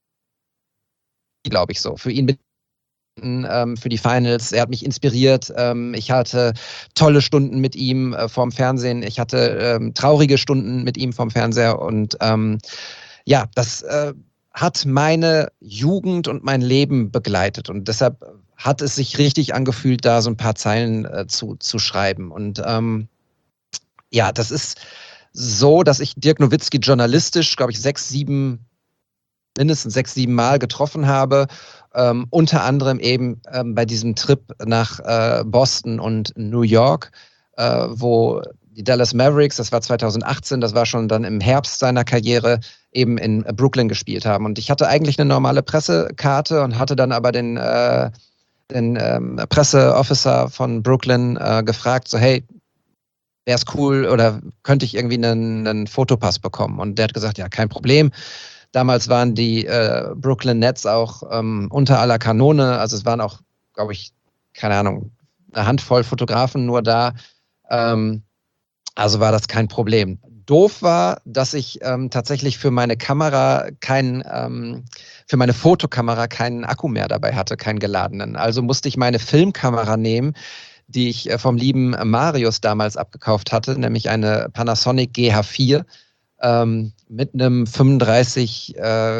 glaube ich so. Für ihn für die Finals. Er hat mich inspiriert. Ich hatte tolle Stunden mit ihm vorm Fernsehen. Ich hatte traurige Stunden mit ihm vorm Fernseher. Und ähm, ja, das äh, hat meine Jugend und mein Leben begleitet. Und deshalb hat es sich richtig angefühlt, da so ein paar Zeilen äh, zu, zu schreiben. Und ähm, ja, das ist so, dass ich Dirk Nowitzki journalistisch, glaube ich, sechs, sieben mindestens sechs, sieben Mal getroffen habe. Ähm, unter anderem eben ähm, bei diesem Trip nach äh, Boston und New York, äh, wo die Dallas Mavericks, das war zweitausendachtzehn, das war schon dann im Herbst seiner Karriere, eben in äh, Brooklyn gespielt haben. Und ich hatte eigentlich eine normale Pressekarte und hatte dann aber den, äh, den ähm, Presseofficer von Brooklyn äh, gefragt, so hey, wäre es cool oder könnte ich irgendwie einen, einen Fotopass bekommen? Und der hat gesagt, ja, kein Problem. Damals waren die äh, Brooklyn Nets auch ähm, unter aller Kanone. Also es waren auch, glaube ich, keine Ahnung, eine Handvoll Fotografen nur da. Ähm, also war das kein Problem. Doof war, dass ich ähm, tatsächlich für meine Kamera keinen, ähm, für meine Fotokamera keinen Akku mehr dabei hatte, keinen geladenen. Also musste ich meine Filmkamera nehmen, die ich äh, vom lieben Marius damals abgekauft hatte, nämlich eine Panasonic G H vier. Ähm, mit einem fünfunddreißig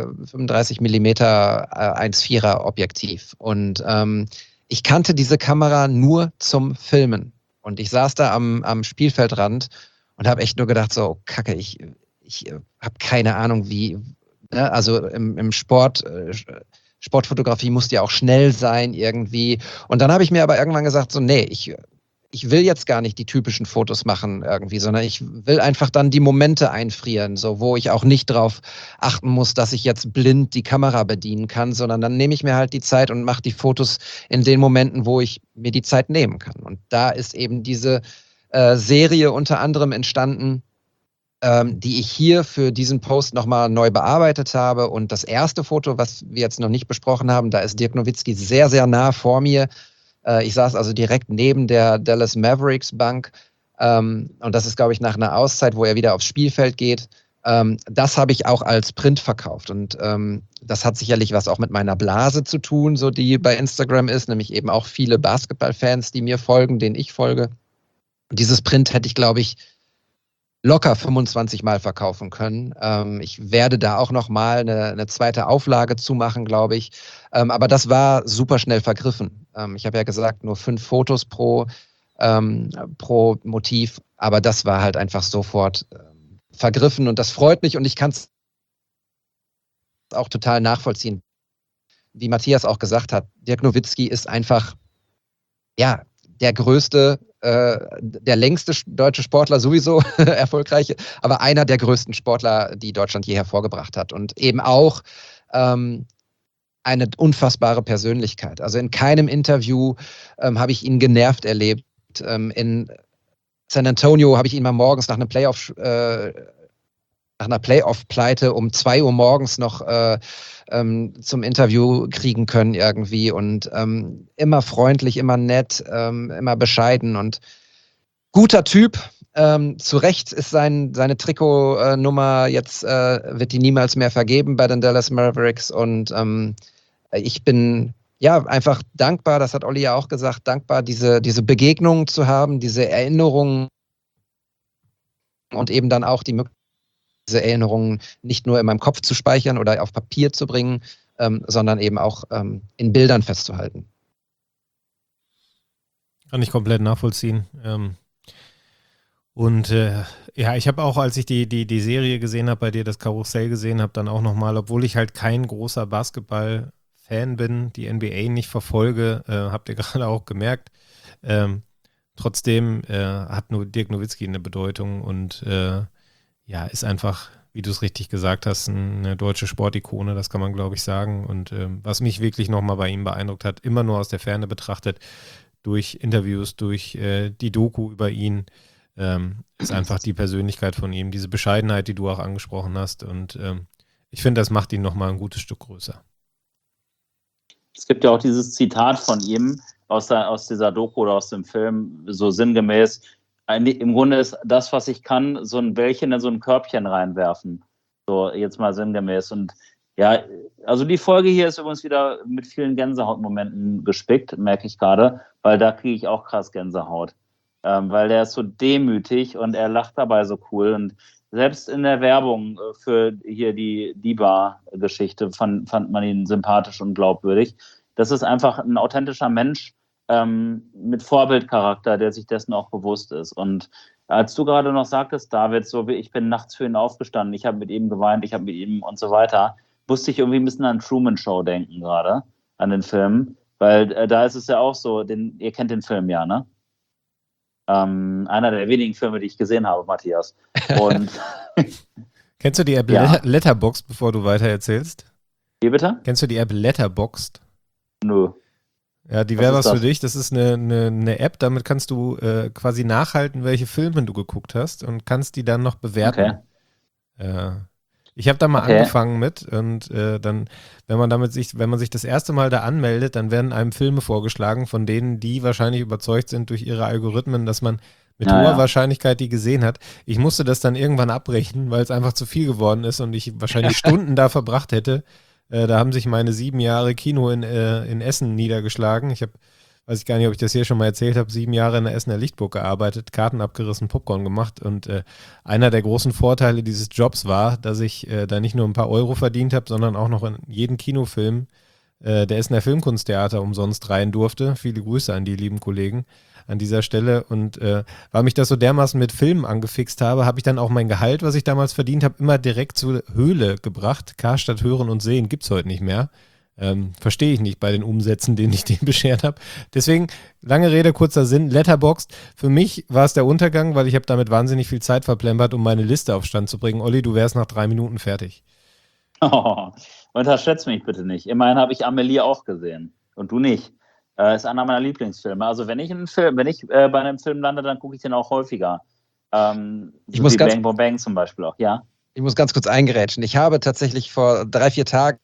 Millimeter äh, eins Komma vierer Objektiv. Und ähm, ich kannte diese Kamera nur zum Filmen. Und ich saß da am, am Spielfeldrand und habe echt nur gedacht, so, Kacke, ich, ich habe keine Ahnung, wie, ne? Also im, im Sport, äh, Sportfotografie muss ja auch schnell sein irgendwie. Und dann habe ich mir aber irgendwann gesagt, so, nee, ich ich will jetzt gar nicht die typischen Fotos machen irgendwie, sondern ich will einfach dann die Momente einfrieren, so wo ich auch nicht drauf achten muss, dass ich jetzt blind die Kamera bedienen kann, sondern dann nehme ich mir halt die Zeit und mache die Fotos in den Momenten, wo ich mir die Zeit nehmen kann. Und da ist eben diese äh, Serie unter anderem entstanden, ähm, die ich hier für diesen Post nochmal neu bearbeitet habe. Und das erste Foto, was wir jetzt noch nicht besprochen haben, da ist Dirk Nowitzki sehr, sehr nah vor mir. Ich saß also direkt neben der Dallas Mavericks Bank ähm, und das ist, glaube ich, nach einer Auszeit, wo er wieder aufs Spielfeld geht. Ähm, das habe ich auch als Print verkauft und ähm, das hat sicherlich was auch mit meiner Blase zu tun, so die bei Instagram ist, nämlich eben auch viele Basketballfans, die mir folgen, denen ich folge. Und dieses Print hätte ich, glaube ich, locker fünfundzwanzig Mal verkaufen können. Ähm, ich werde da auch noch mal eine, eine zweite Auflage zumachen, glaube ich. Ähm, aber das war super schnell vergriffen. Ähm, ich habe ja gesagt, nur fünf Fotos pro, ähm, pro Motiv. Aber das war halt einfach sofort ähm, vergriffen. Und das freut mich. Und ich kann es auch total nachvollziehen. Wie Matthias auch gesagt hat, Dirk Nowitzki ist einfach, ja, der größte, äh, der längste deutsche Sportler sowieso, erfolgreiche, aber einer der größten Sportler, die Deutschland je hervorgebracht hat. Und eben auch ähm, eine unfassbare Persönlichkeit. Also in keinem Interview ähm, habe ich ihn genervt erlebt. Ähm, in San Antonio habe ich ihn mal morgens nach einem Playoff- äh, nach einer Playoff-Pleite um zwei Uhr morgens noch äh, ähm, zum Interview kriegen können irgendwie und ähm, immer freundlich, immer nett, ähm, immer bescheiden und guter Typ. Ähm, zu Recht ist sein, seine Trikotnummer jetzt, äh, wird die niemals mehr vergeben bei den Dallas Mavericks und ähm, ich bin ja einfach dankbar, das hat Olli ja auch gesagt, dankbar, diese, diese Begegnungen zu haben, diese Erinnerungen und eben dann auch die Möglichkeit, diese Erinnerungen nicht nur in meinem Kopf zu speichern oder auf Papier zu bringen, ähm, sondern eben auch ähm, in Bildern festzuhalten. Kann ich komplett nachvollziehen. Ähm, und äh, ja, ich habe auch, als ich die, die, die Serie gesehen habe, bei dir das Karussell gesehen habe, dann auch nochmal, obwohl ich halt kein großer Basketball-Fan bin, die N B A nicht verfolge, äh, habt ihr gerade auch gemerkt, ähm, trotzdem äh, hat nur Dirk Nowitzki eine Bedeutung und äh, ja, ist einfach, wie du es richtig gesagt hast, eine deutsche Sportikone, das kann man, glaube ich, sagen. Und ähm, was mich wirklich nochmal bei ihm beeindruckt hat, immer nur aus der Ferne betrachtet, durch Interviews, durch äh, die Doku über ihn, ähm, ist einfach die Persönlichkeit von ihm, diese Bescheidenheit, die du auch angesprochen hast. Und ähm, ich finde, das macht ihn nochmal ein gutes Stück größer. Es gibt ja auch dieses Zitat von ihm aus, der, aus dieser Doku oder aus dem Film, so sinngemäß, im Grunde ist das, was ich kann, so ein Bällchen in so ein Körbchen reinwerfen. So, jetzt mal sinngemäß. Und ja, also die Folge hier ist übrigens wieder mit vielen Gänsehautmomenten gespickt, merke ich gerade, weil da kriege ich auch krass Gänsehaut. Ähm, weil der ist so demütig und er lacht dabei so cool. Und selbst in der Werbung für hier die Diba-Geschichte fand, fand man ihn sympathisch und glaubwürdig. Das ist einfach ein authentischer Mensch, Ähm, mit Vorbildcharakter, der sich dessen auch bewusst ist. Und als du gerade noch sagtest, David, so wie ich bin nachts für ihn aufgestanden, ich habe mit ihm geweint, ich habe mit ihm und so weiter, musste ich irgendwie ein bisschen an Truman Show denken gerade, an den Film, weil äh, da ist es ja auch so, den, ihr kennt den Film ja, ne? Ähm, einer der wenigen Filme, die ich gesehen habe, Matthias. Und Kennst du die App ja. Letterboxd, bevor du weiter erzählst? Wie bitte? Kennst du die App Letterboxd? Nö. Ja, die Was wäre ist was das? für dich. Das ist eine, eine, eine App, damit kannst du äh, quasi nachhalten, welche Filme du geguckt hast und kannst die dann noch bewerten. Okay. Äh, ich habe da mal Okay. angefangen mit und äh, dann, wenn man damit sich, wenn man sich das erste Mal da anmeldet, dann werden einem Filme vorgeschlagen, von denen die wahrscheinlich überzeugt sind durch ihre Algorithmen, dass man mit Ja, hoher ja. Wahrscheinlichkeit die gesehen hat. Ich musste das dann irgendwann abbrechen, weil es einfach zu viel geworden ist und ich wahrscheinlich Stunden da verbracht hätte. Äh, da haben sich meine sieben Jahre Kino in, äh, in Essen niedergeschlagen. Ich habe, weiß ich gar nicht, ob ich das hier schon mal erzählt habe, sieben Jahre in der Essener Lichtburg gearbeitet, Karten abgerissen, Popcorn gemacht und äh, einer der großen Vorteile dieses Jobs war, dass ich äh, da nicht nur ein paar Euro verdient habe, sondern auch noch in jeden Kinofilm äh, der Essener Filmkunsttheater umsonst rein durfte. Viele Grüße an die lieben Kollegen an dieser Stelle und äh, weil mich das so dermaßen mit Filmen angefixt habe, habe ich dann auch mein Gehalt, was ich damals verdient habe, immer direkt zur Höhle gebracht. Karstadt Hören und Sehen gibt es heute nicht mehr. Ähm, verstehe ich nicht bei den Umsätzen, denen ich denen beschert habe. Deswegen, lange Rede, kurzer Sinn, Letterboxd. Für mich war es der Untergang, weil ich habe damit wahnsinnig viel Zeit verplempert, um meine Liste auf Stand zu bringen. Olli, du wärst nach drei Minuten fertig. Oh, unterschätzt mich bitte nicht. Immerhin habe ich Amelie auch gesehen und du nicht. Äh, ist einer meiner Lieblingsfilme. Also wenn ich einen Film, wenn ich äh, bei einem Film lande, dann gucke ich den auch häufiger. Ähm, Ich so muss wie ganz- Bang Boom Bang zum Beispiel auch, ja. Ich muss ganz kurz eingerätschen. Ich habe tatsächlich vor drei, vier Tagen,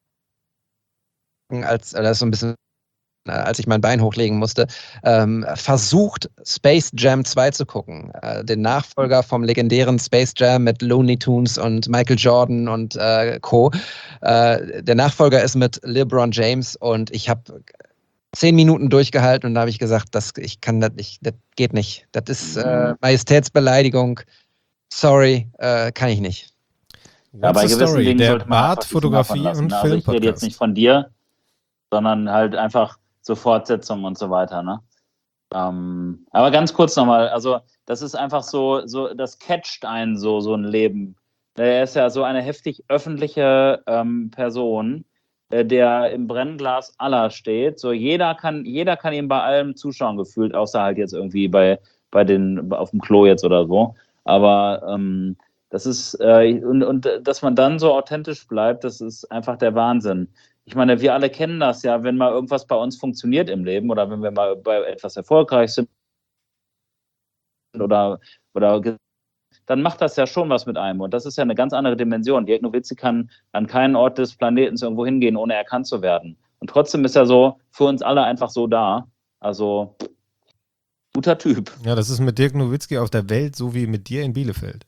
als äh, das so ein bisschen, äh, als ich mein Bein hochlegen musste, ähm, versucht, Space Jam zwei zu gucken. Äh, den Nachfolger vom legendären Space Jam mit Looney Tunes und Michael Jordan und äh, Co. Äh, der Nachfolger ist mit LeBron James und ich habe zehn Minuten durchgehalten und da habe ich gesagt, das, ich kann das nicht, das geht nicht. Das ist äh, Majestätsbeleidigung. Sorry, äh, kann ich nicht. Ja, bei What's the gewissen Story? Dingen Der sollte man einfach Bart, die Finger von Fotografie lassen, und ne? Also ich rede jetzt Filmpodcast. nicht von dir, sondern halt einfach so Fortsetzungen und so weiter, ne? Ähm, aber ganz kurz nochmal, also das ist einfach so, so, das catcht einen so, so ein Leben. Er ist ja so eine heftig öffentliche ähm, Person, äh, der im Brennglas aller steht. So jeder kann, jeder kann ihm bei allem zuschauen gefühlt, außer halt jetzt irgendwie bei, bei den, auf dem Klo jetzt oder so. Aber ähm, das ist, äh, und, und dass man dann so authentisch bleibt, das ist einfach der Wahnsinn. Ich meine, wir alle kennen das ja, wenn mal irgendwas bei uns funktioniert im Leben oder wenn wir mal bei etwas erfolgreich sind oder, oder dann macht das ja schon was mit einem. Und das ist ja eine ganz andere Dimension. Dirk Nowitzki kann an keinen Ort des Planeten irgendwo hingehen, ohne erkannt zu werden. Und trotzdem ist er so für uns alle einfach so da. Also, guter Typ. Ja, das ist mit Dirk Nowitzki auf der Welt so wie mit dir in Bielefeld.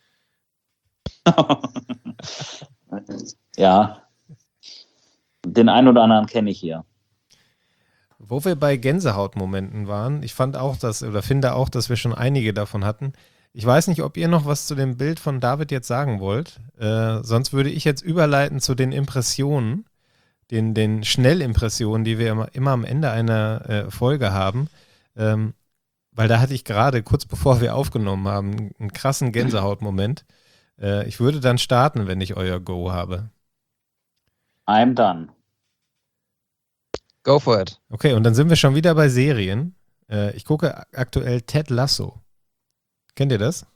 Ja, den einen oder anderen kenne ich hier. Wo wir bei Gänsehautmomenten waren, ich fand auch, dass, oder finde auch, dass wir schon einige davon hatten. Ich weiß nicht, ob ihr noch was zu dem Bild von David jetzt sagen wollt. Äh, sonst würde ich jetzt überleiten zu den Impressionen, den, den Schnellimpressionen, die wir immer, immer am Ende einer äh, Folge haben. Ähm, weil da hatte ich gerade, kurz bevor wir aufgenommen haben, einen krassen Gänsehautmoment. Äh, ich würde dann starten, wenn ich euer Go habe. I'm done. Go for it. Okay, und dann sind wir schon wieder bei Serien. Äh, ich gucke aktuell Ted Lasso. Kennt ihr das?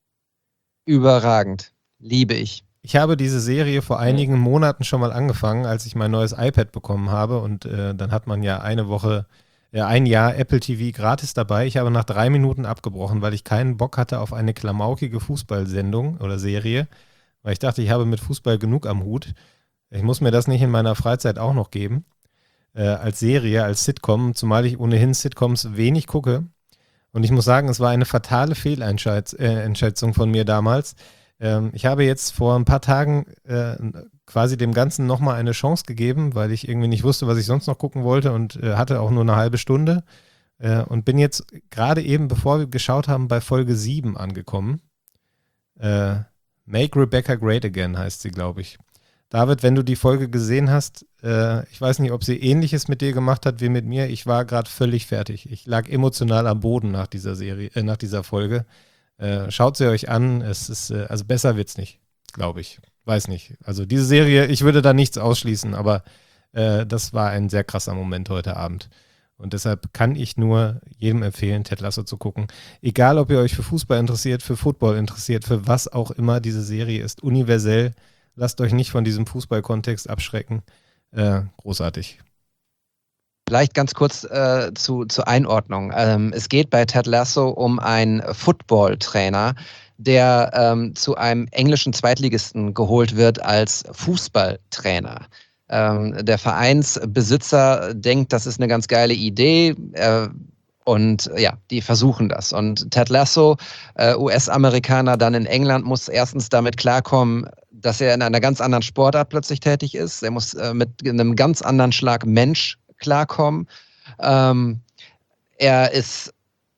Überragend. Liebe ich. Ich habe diese Serie vor einigen Monaten schon mal angefangen, als ich mein neues iPad bekommen habe. Und äh, dann hat man ja eine Woche, äh, ein Jahr Apple T V gratis dabei. Ich habe nach drei Minuten abgebrochen, weil ich keinen Bock hatte auf eine klamaukige Fußballsendung oder Serie. Weil ich dachte, ich habe mit Fußball genug am Hut. Ich muss mir das nicht in meiner Freizeit auch noch geben. Äh, als Serie, als Sitcom, zumal ich ohnehin Sitcoms wenig gucke. Und ich muss sagen, es war eine fatale Fehleinschätzung von mir damals. Ähm, ich habe jetzt vor ein paar Tagen äh, quasi dem Ganzen nochmal eine Chance gegeben, weil ich irgendwie nicht wusste, was ich sonst noch gucken wollte und äh, hatte auch nur eine halbe Stunde. Äh, und bin jetzt gerade eben, bevor wir geschaut haben, bei Folge sieben angekommen. Äh, Make Rebecca Great Again heißt sie, glaube ich. David, wenn du die Folge gesehen hast, äh, ich weiß nicht, ob sie Ähnliches mit dir gemacht hat wie mit mir. Ich war gerade völlig fertig. Ich lag emotional am Boden nach dieser Serie, äh, nach dieser Folge. Äh, schaut sie euch an. Es ist, äh, also besser wird's nicht, glaube ich. Weiß nicht. Also diese Serie, ich würde da nichts ausschließen, aber äh, das war ein sehr krasser Moment heute Abend. Und deshalb kann ich nur jedem empfehlen, Ted Lasso zu gucken. Egal, ob ihr euch für Fußball interessiert, für Football interessiert, für was auch immer, diese Serie ist universell. Lasst euch nicht von diesem Fußballkontext abschrecken. Äh, großartig. Vielleicht ganz kurz äh, zu, zur Einordnung. Ähm, es geht bei Ted Lasso um einen Football-Trainer, der ähm, zu einem englischen Zweitligisten geholt wird als Fußballtrainer. Ähm, der Vereinsbesitzer denkt, das ist eine ganz geile Idee. Äh, Und ja, die versuchen das. Und Ted Lasso, äh, U S-Amerikaner dann in England, muss erstens damit klarkommen, dass er in einer ganz anderen Sportart plötzlich tätig ist. Er muss äh, mit einem ganz anderen Schlag Mensch klarkommen. Ähm, er ist,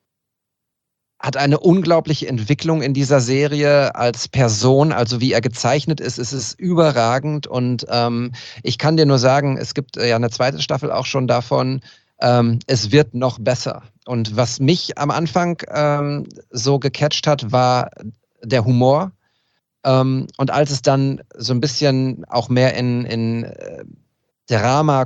hat eine unglaubliche Entwicklung in dieser Serie als Person, also wie er gezeichnet ist, ist es überragend. Und ähm, ich kann dir nur sagen, es gibt ja eine zweite Staffel auch schon davon. Ähm, es wird noch besser. Und was mich am Anfang ähm, so gecatcht hat, war der Humor. Ähm, und als es dann so ein bisschen auch mehr in, in äh, Drama,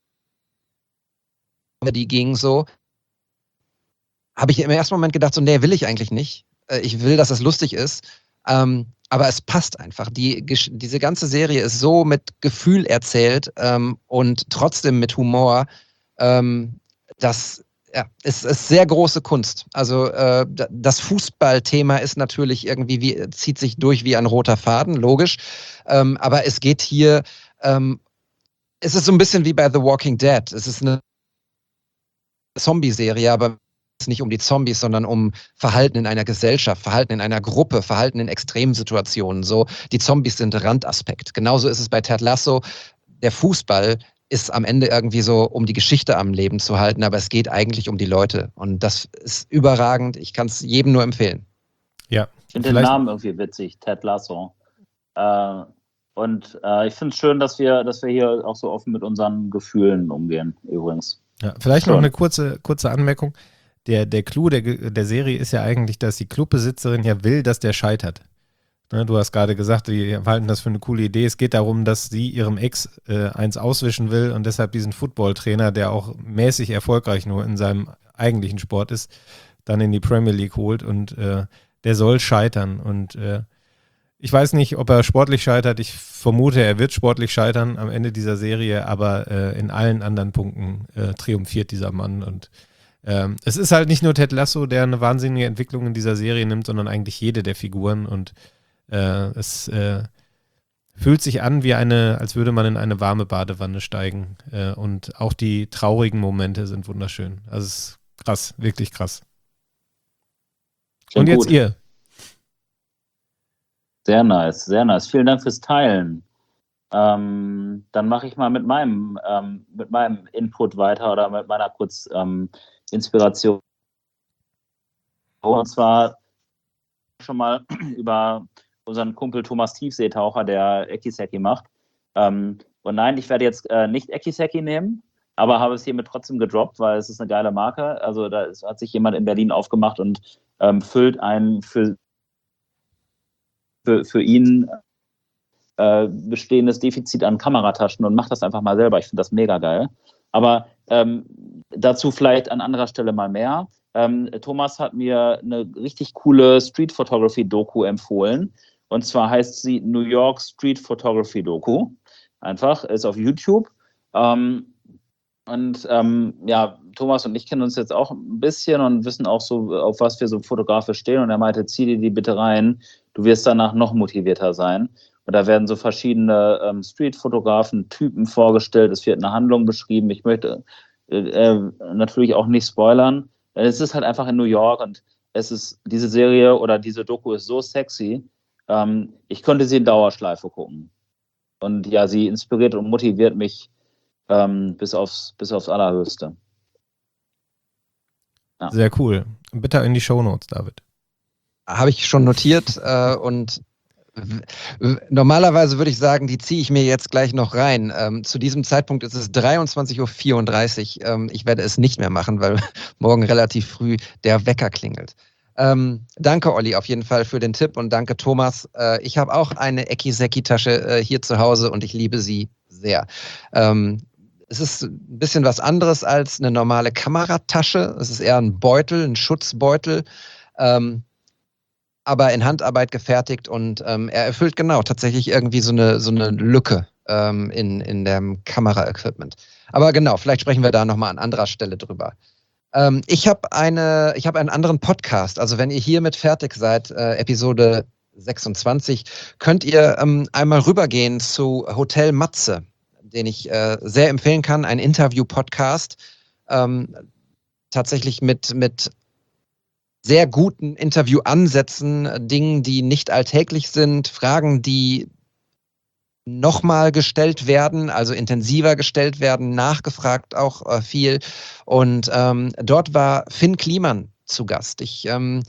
Comedy ging, so, habe ich im ersten Moment gedacht, so, nee, will ich eigentlich nicht. Äh, ich will, dass es lustig ist. Ähm, aber es passt einfach. Die, diese ganze Serie ist so mit Gefühl erzählt ähm, und trotzdem mit Humor. Ähm, das ja, ist, ist sehr große Kunst. Also äh, das Fußballthema ist natürlich irgendwie, wie, zieht sich durch wie ein roter Faden, logisch. Ähm, aber es geht hier, ähm, es ist so ein bisschen wie bei The Walking Dead. Es ist eine Zombie-Serie, aber es ist nicht um die Zombies, sondern um Verhalten in einer Gesellschaft, Verhalten in einer Gruppe, Verhalten in Extremsituationen. So, die Zombies sind Randaspekt. Genauso ist es bei Ted Lasso. Der Fußball ist am Ende irgendwie so, um die Geschichte am Leben zu halten, aber es geht eigentlich um die Leute. Und das ist überragend. Ich kann es jedem nur empfehlen. Ja. Ich finde den Namen irgendwie witzig, Ted Lasso. Äh, und äh, ich finde es schön, dass wir, dass wir hier auch so offen mit unseren Gefühlen umgehen, übrigens. Ja, vielleicht schön. noch eine kurze, kurze Anmerkung. Der, der Clou der, der Serie ist ja eigentlich, dass die Clubbesitzerin ja will, dass der scheitert. Du hast gerade gesagt, die halten das für eine coole Idee. Es geht darum, dass sie ihrem Ex äh, eins auswischen will und deshalb diesen Footballtrainer, der auch mäßig erfolgreich nur in seinem eigentlichen Sport ist, dann in die Premier League holt und äh, der soll scheitern. Und äh, ich weiß nicht, ob er sportlich scheitert. Ich vermute, er wird sportlich scheitern am Ende dieser Serie, aber äh, in allen anderen Punkten äh, triumphiert dieser Mann und ähm, es ist halt nicht nur Ted Lasso, der eine wahnsinnige Entwicklung in dieser Serie nimmt, sondern eigentlich jede der Figuren und äh, es äh, fühlt sich an wie eine, als würde man in eine warme Badewanne steigen äh, und auch die traurigen Momente sind wunderschön. Also es ist krass, wirklich krass. Klingt und jetzt gut. ihr. Sehr nice, sehr nice. Vielen Dank fürs Teilen. Ähm, dann mache ich mal mit meinem, ähm, mit meinem Input weiter oder mit meiner kurz ähm, Inspiration. Und zwar schon mal über unseren Kumpel Thomas Tiefseetaucher, der Ekiseki macht. Ähm, und nein, ich werde jetzt äh, nicht Ekiseki nehmen, aber habe es hiermit trotzdem gedroppt, weil es ist eine geile Marke. Also da ist, hat sich jemand in Berlin aufgemacht und ähm, füllt ein für, für, für ihn äh, bestehendes Defizit an Kamerataschen und macht das einfach mal selber. Ich finde das mega geil. Aber ähm, dazu vielleicht an anderer Stelle mal mehr. Ähm, Thomas hat mir eine richtig coole Street Photography Doku empfohlen. Und zwar heißt sie New York Street Photography Doku. Einfach, ist auf YouTube. Ähm, und ähm, ja, Thomas und ich kennen uns jetzt auch ein bisschen und wissen auch so, auf was wir so fotografisch stehen. Und er meinte, zieh dir die bitte rein. Du wirst danach noch motivierter sein. Und da werden so verschiedene ähm, Street-Fotografen, Typen vorgestellt. Es wird eine Handlung beschrieben. Ich möchte äh, äh, natürlich auch nicht spoilern. Es ist halt einfach in New York und es ist, diese Serie oder diese Doku ist so sexy. Ähm, ich könnte sie in Dauerschleife gucken. Und ja, sie inspiriert und motiviert mich ähm, bis aufs, bis aufs Allerhöchste. Ja. Sehr cool. Bitte in die Shownotes, David. Habe ich schon notiert äh, und normalerweise würde ich sagen, die ziehe ich mir jetzt gleich noch rein. Ähm, zu diesem Zeitpunkt ist es dreiundzwanzig Uhr vierunddreißig. Ähm, ich werde es nicht mehr machen, weil morgen relativ früh der Wecker klingelt. Ähm, danke, Olli, auf jeden Fall für den Tipp und danke, Thomas. Äh, ich habe auch eine Ekiseki-Tasche äh, hier zu Hause und ich liebe sie sehr. Ähm, es ist ein bisschen was anderes als eine normale Kameratasche. Es ist eher ein Beutel, ein Schutzbeutel. Ähm, aber in Handarbeit gefertigt und ähm, er erfüllt genau tatsächlich irgendwie so eine, so eine Lücke ähm, in, in dem Kameraequipment. Aber genau, vielleicht sprechen wir da nochmal an anderer Stelle drüber. Ähm, ich habe eine, ich habe einen anderen Podcast, also wenn ihr hiermit fertig seid, äh, Episode sechsundzwanzig, könnt ihr ähm, einmal rübergehen zu Hotel Matze, den ich äh, sehr empfehlen kann, ein Interview-Podcast, ähm, tatsächlich mit, mit sehr guten Interviewansätzen, Dingen, die nicht alltäglich sind, Fragen, die nochmal gestellt werden, also intensiver gestellt werden, nachgefragt auch äh, viel. Und ähm, dort war Finn Kliman zu Gast. Ich ähm,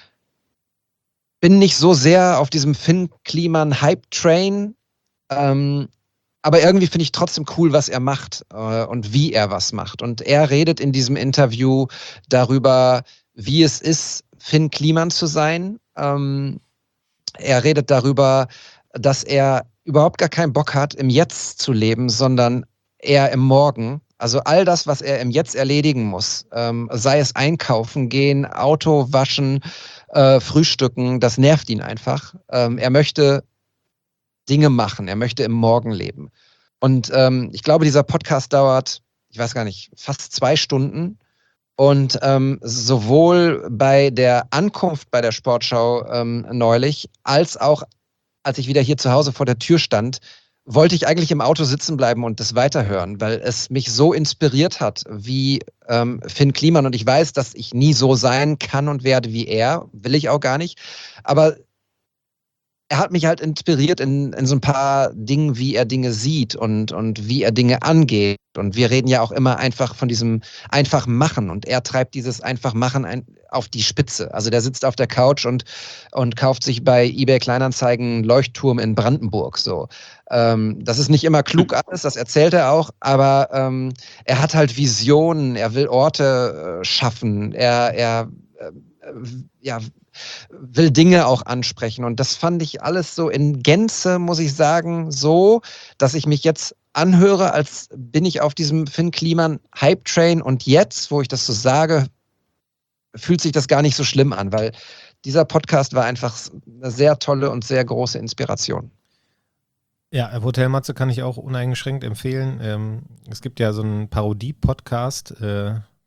bin nicht so sehr auf diesem Finn Kliman Hype-Train, ähm, aber irgendwie finde ich trotzdem cool, was er macht äh, und wie er was macht. Und er redet in diesem Interview darüber, wie es ist, Finn Kliman zu sein. Ähm, er redet darüber, dass er überhaupt gar keinen Bock hat, im Jetzt zu leben, sondern eher im Morgen. Also all das, was er im Jetzt erledigen muss, ähm, sei es einkaufen gehen, Auto waschen, äh, frühstücken, das nervt ihn einfach. Ähm, er möchte Dinge machen, er möchte im Morgen leben. Und ähm, ich glaube, dieser Podcast dauert, ich weiß gar nicht, fast zwei Stunden. Und ähm, sowohl bei der Ankunft bei der Sportschau ähm, neulich, als auch als ich wieder hier zu Hause vor der Tür stand, wollte ich eigentlich im Auto sitzen bleiben und das weiterhören, weil es mich so inspiriert hat, wie ähm, Finn Kliman. Und ich weiß, dass ich nie so sein kann und werde wie er, will ich auch gar nicht. Aber er hat mich halt inspiriert in, in so ein paar Dingen, wie er Dinge sieht und, und wie er Dinge angeht. Und wir reden ja auch immer einfach von diesem einfach machen. Und er treibt dieses einfach machen ein, auf die Spitze. Also der sitzt auf der Couch und, und kauft sich bei eBay Kleinanzeigen einen Leuchtturm in Brandenburg. So. Ähm, das ist nicht immer klug alles, das erzählt er auch, aber ähm, er hat halt Visionen, er will Orte äh, schaffen, er, er äh, ja, will Dinge auch ansprechen. Und das fand ich alles so in Gänze, muss ich sagen, so, dass ich mich jetzt anhöre, als bin ich auf diesem Finn Kliman Hype-Train und jetzt, wo ich das so sage, fühlt sich das gar nicht so schlimm an, weil dieser Podcast war einfach eine sehr tolle und sehr große Inspiration. Ja, Hotel Matze kann ich auch uneingeschränkt empfehlen. Ähm, es gibt ja so einen Parodie-Podcast, äh,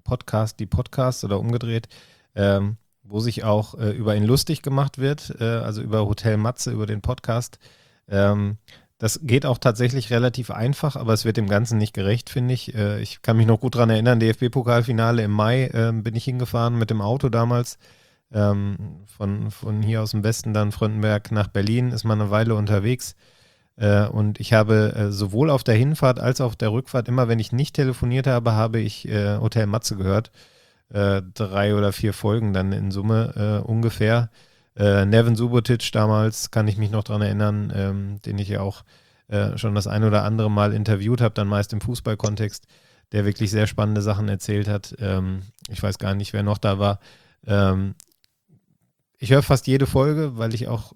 Podcast, die Podcasts oder umgedreht, ähm, wo sich auch äh, über ihn lustig gemacht wird, äh, also über Hotel Matze, über den Podcast. Ähm, das geht auch tatsächlich relativ einfach, aber es wird dem Ganzen nicht gerecht, finde ich. Äh, ich kann mich noch gut daran erinnern, D F B-Pokalfinale im Mai äh, bin ich hingefahren mit dem Auto damals. Ähm, von, von hier aus dem Westen dann Fröndenberg nach Berlin, ist man eine Weile unterwegs. Äh, und ich habe äh, sowohl auf der Hinfahrt als auch auf der Rückfahrt, immer wenn ich nicht telefoniert habe, habe ich äh, Hotel Matze gehört. Äh, drei oder vier Folgen dann in Summe äh, ungefähr. Äh, Neven Subotic damals, kann ich mich noch dran erinnern, ähm, den ich ja auch äh, schon das ein oder andere Mal interviewt habe, dann meist im Fußballkontext, der wirklich sehr spannende Sachen erzählt hat. Ähm, ich weiß gar nicht, wer noch da war. Ähm, ich höre fast jede Folge, weil ich auch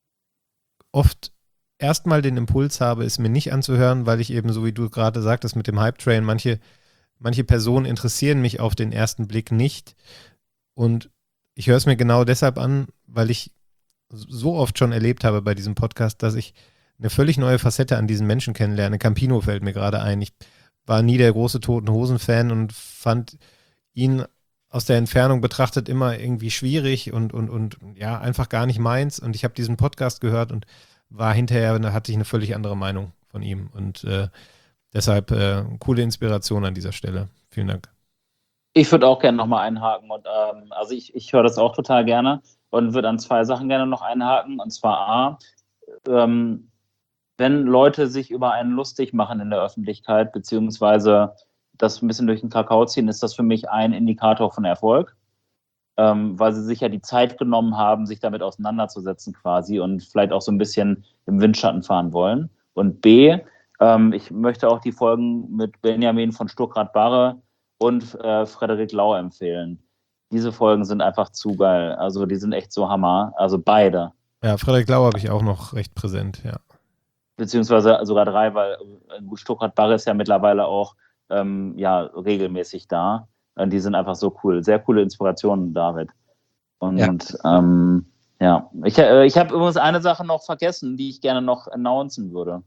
oft erstmal den Impuls habe, es mir nicht anzuhören, weil ich eben, so wie du gerade sagtest, mit dem Hype-Train, manche, manche Personen interessieren mich auf den ersten Blick nicht. Und ich höre es mir genau deshalb an, weil ich so oft schon erlebt habe bei diesem Podcast, dass ich eine völlig neue Facette an diesen Menschen kennenlerne. Campino fällt mir gerade ein. Ich war nie der große Toten Hosen-Fan und fand ihn aus der Entfernung betrachtet immer irgendwie schwierig und, und, und ja, einfach gar nicht meins. Und ich habe diesen Podcast gehört und war hinterher, da hatte ich eine völlig andere Meinung von ihm. Und äh, deshalb äh, coole Inspiration an dieser Stelle. Vielen Dank. Ich würde auch gerne nochmal einhaken. Und, ähm, also ich, ich höre das auch total gerne und würde an zwei Sachen gerne noch einhaken. Und zwar A, ähm, wenn Leute sich über einen lustig machen in der Öffentlichkeit, beziehungsweise das ein bisschen durch den Kakao ziehen, ist das für mich ein Indikator von Erfolg, ähm, weil sie sich ja die Zeit genommen haben, sich damit auseinanderzusetzen quasi und vielleicht auch so ein bisschen im Windschatten fahren wollen. Und B, ähm, ich möchte auch die Folgen mit Benjamin von Stuckrad-Barre und äh, Frederik Lau empfehlen. Diese Folgen sind einfach zu geil. Also die sind echt so Hammer. Also beide. Ja, Frederik Lau habe ich auch noch recht präsent, ja. Beziehungsweise sogar drei, weil äh, Stuckrad-Barre ist ja mittlerweile auch ähm, ja, regelmäßig da. Und die sind einfach so cool. Sehr coole Inspirationen, David. Und ja, ähm, ja. ich, äh, ich habe übrigens eine Sache noch vergessen, die ich gerne noch announcen würde.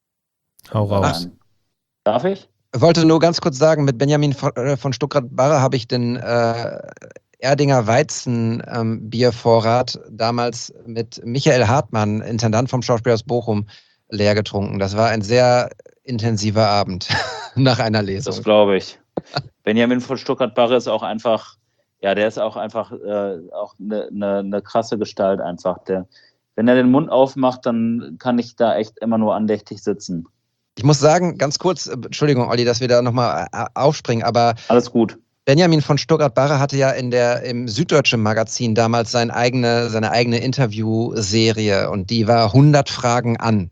Hau raus. Ähm, darf ich? Ich wollte nur ganz kurz sagen, mit Benjamin von, äh, von Stuckrad-Barre habe ich den äh, Erdinger Weizen-Biervorrat ähm, damals mit Michael Hartmann, Intendant vom Schauspielhaus Bochum, leer getrunken. Das war ein sehr intensiver Abend nach einer Lesung. Das glaube ich. Benjamin von Stuckrad-Barre ist auch einfach, ja, der ist auch einfach äh, auch eine ne, ne krasse Gestalt einfach. Der, wenn er den Mund aufmacht, dann kann ich da echt immer nur andächtig sitzen. Ich muss sagen, ganz kurz, Entschuldigung, Olli, dass wir da nochmal aufspringen, aber alles gut. Benjamin von Stuckrad-Barre hatte ja in der, im Süddeutschen Magazin damals seine eigene, seine eigene Interviewserie und die war hundert Fragen an.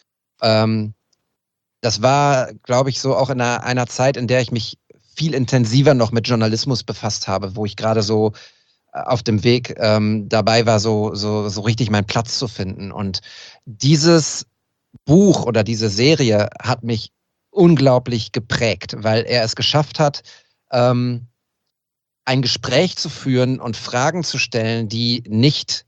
Ähm, das war, glaube ich, so auch in einer, einer Zeit, in der ich mich viel intensiver noch mit Journalismus befasst habe, wo ich gerade so auf dem Weg ähm, dabei war, so, so, so richtig meinen Platz zu finden. Und dieses Buch oder diese Serie hat mich unglaublich geprägt, weil er es geschafft hat, ähm, ein Gespräch zu führen und Fragen zu stellen, die nicht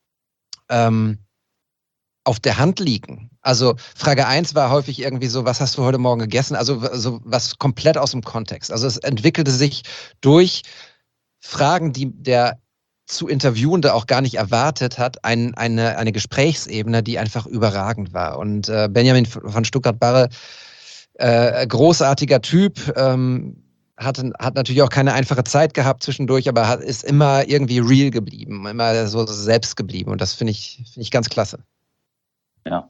ähm, auf der Hand liegen. Also Frage eins war häufig irgendwie so, was hast du heute Morgen gegessen? Also so was komplett aus dem Kontext. Also es entwickelte sich durch Fragen, die der zu Interviewende auch gar nicht erwartet hat, ein, eine, eine Gesprächsebene, die einfach überragend war. Und äh, Benjamin von Stuckrad-Barre, äh, großartiger Typ, ähm, hat, hat natürlich auch keine einfache Zeit gehabt zwischendurch, aber hat, ist immer irgendwie real geblieben, immer so selbst geblieben. Und das finde ich, finde ich ganz klasse. Ja,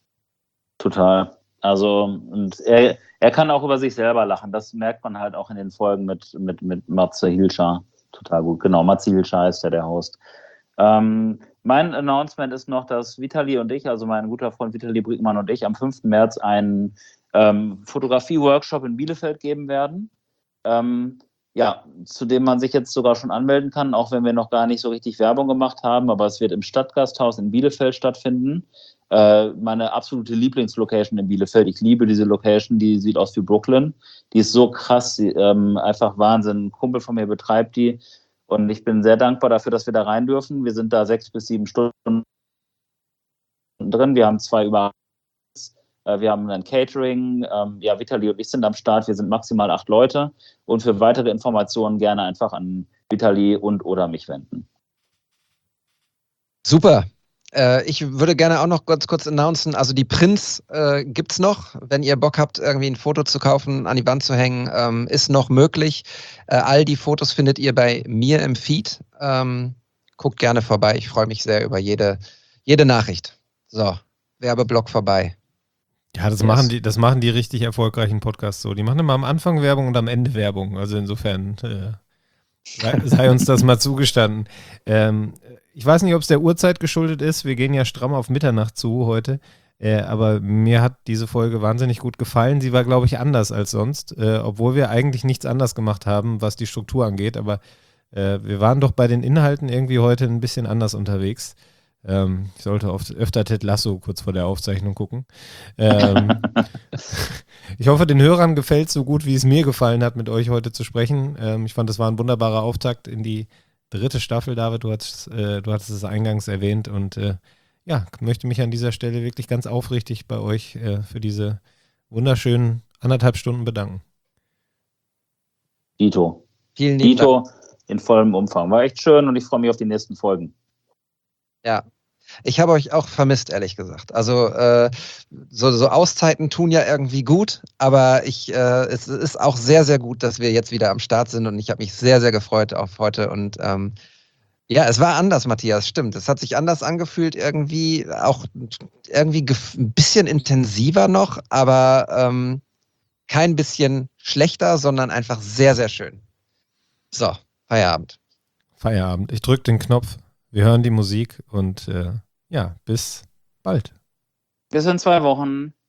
total. Also, und er, er kann auch über sich selber lachen. Das merkt man halt auch in den Folgen mit, mit, mit Matze Hilscher. Total gut. Genau, Matze Hilscher ist ja der Host. Ähm, mein Announcement ist noch, dass Vitali und ich, also mein guter Freund Vitali Brickmann und ich, am fünften März einen ähm, Fotografie-Workshop in Bielefeld geben werden. Ähm, ja, zu dem man sich jetzt sogar schon anmelden kann, auch wenn wir noch gar nicht so richtig Werbung gemacht haben, aber es wird im Stadtgasthaus in Bielefeld stattfinden. Äh, meine absolute Lieblingslocation in Bielefeld. Ich liebe diese Location, die sieht aus wie Brooklyn. Die ist so krass, die, ähm, einfach Wahnsinn. Ein Kumpel von mir betreibt die und ich bin sehr dankbar dafür, dass wir da rein dürfen. Wir sind da sechs bis sieben Stunden drin. Wir haben zwei über Äh, wir haben ein Catering. Ähm, ja, Vitali und ich sind am Start. Wir sind maximal acht Leute. Und für weitere Informationen gerne einfach an Vitali und oder mich wenden. Super. Äh, ich würde gerne auch noch ganz kurz announcen, also die Prints äh, gibt es noch. Wenn ihr Bock habt, irgendwie ein Foto zu kaufen, an die Wand zu hängen, ähm, ist noch möglich. Äh, all die Fotos findet ihr bei mir im Feed. Ähm, guckt gerne vorbei. Ich freue mich sehr über jede, jede Nachricht. So, Werbeblock vorbei. Ja, das, Yes. machen die, das machen die richtig erfolgreichen Podcasts so. Die machen immer am Anfang Werbung und am Ende Werbung. Also insofern äh, sei, sei uns das mal zugestanden. Ähm, ich weiß nicht, ob es der Uhrzeit geschuldet ist. Wir gehen ja stramm auf Mitternacht zu heute. Äh, aber mir hat diese Folge wahnsinnig gut gefallen. Sie war, glaube ich, anders als sonst. Äh, obwohl wir eigentlich nichts anders gemacht haben, was die Struktur angeht. Aber äh, wir waren doch bei den Inhalten irgendwie heute ein bisschen anders unterwegs. Ähm, ich sollte oft, öfter Ted Lasso kurz vor der Aufzeichnung gucken. Ähm, ich hoffe, den Hörern gefällt es so gut, wie es mir gefallen hat, mit euch heute zu sprechen. Ähm, ich fand, das war ein wunderbarer Auftakt in die dritte Staffel, David. Du hattest, äh, du hattest es eingangs erwähnt und äh, ja, möchte mich an dieser Stelle wirklich ganz aufrichtig bei euch äh, für diese wunderschönen anderthalb Stunden bedanken. Dito. Vielen lieben Dito Dank. in vollem Umfang. War echt schön und ich freue mich auf die nächsten Folgen. Ja. Ich habe euch auch vermisst, ehrlich gesagt. Also äh, so, so Auszeiten tun ja irgendwie gut, aber ich, äh, es ist auch sehr, sehr gut, dass wir jetzt wieder am Start sind und ich habe mich sehr, sehr gefreut auf heute und ähm, ja, es war anders, Matthias, stimmt. Es hat sich anders angefühlt, irgendwie auch irgendwie gef- ein bisschen intensiver noch, aber ähm, kein bisschen schlechter, sondern einfach sehr, sehr schön. So, Feierabend. Feierabend. Ich drücke den Knopf. Wir hören die Musik und äh, ja, bis bald. Bis in zwei Wochen.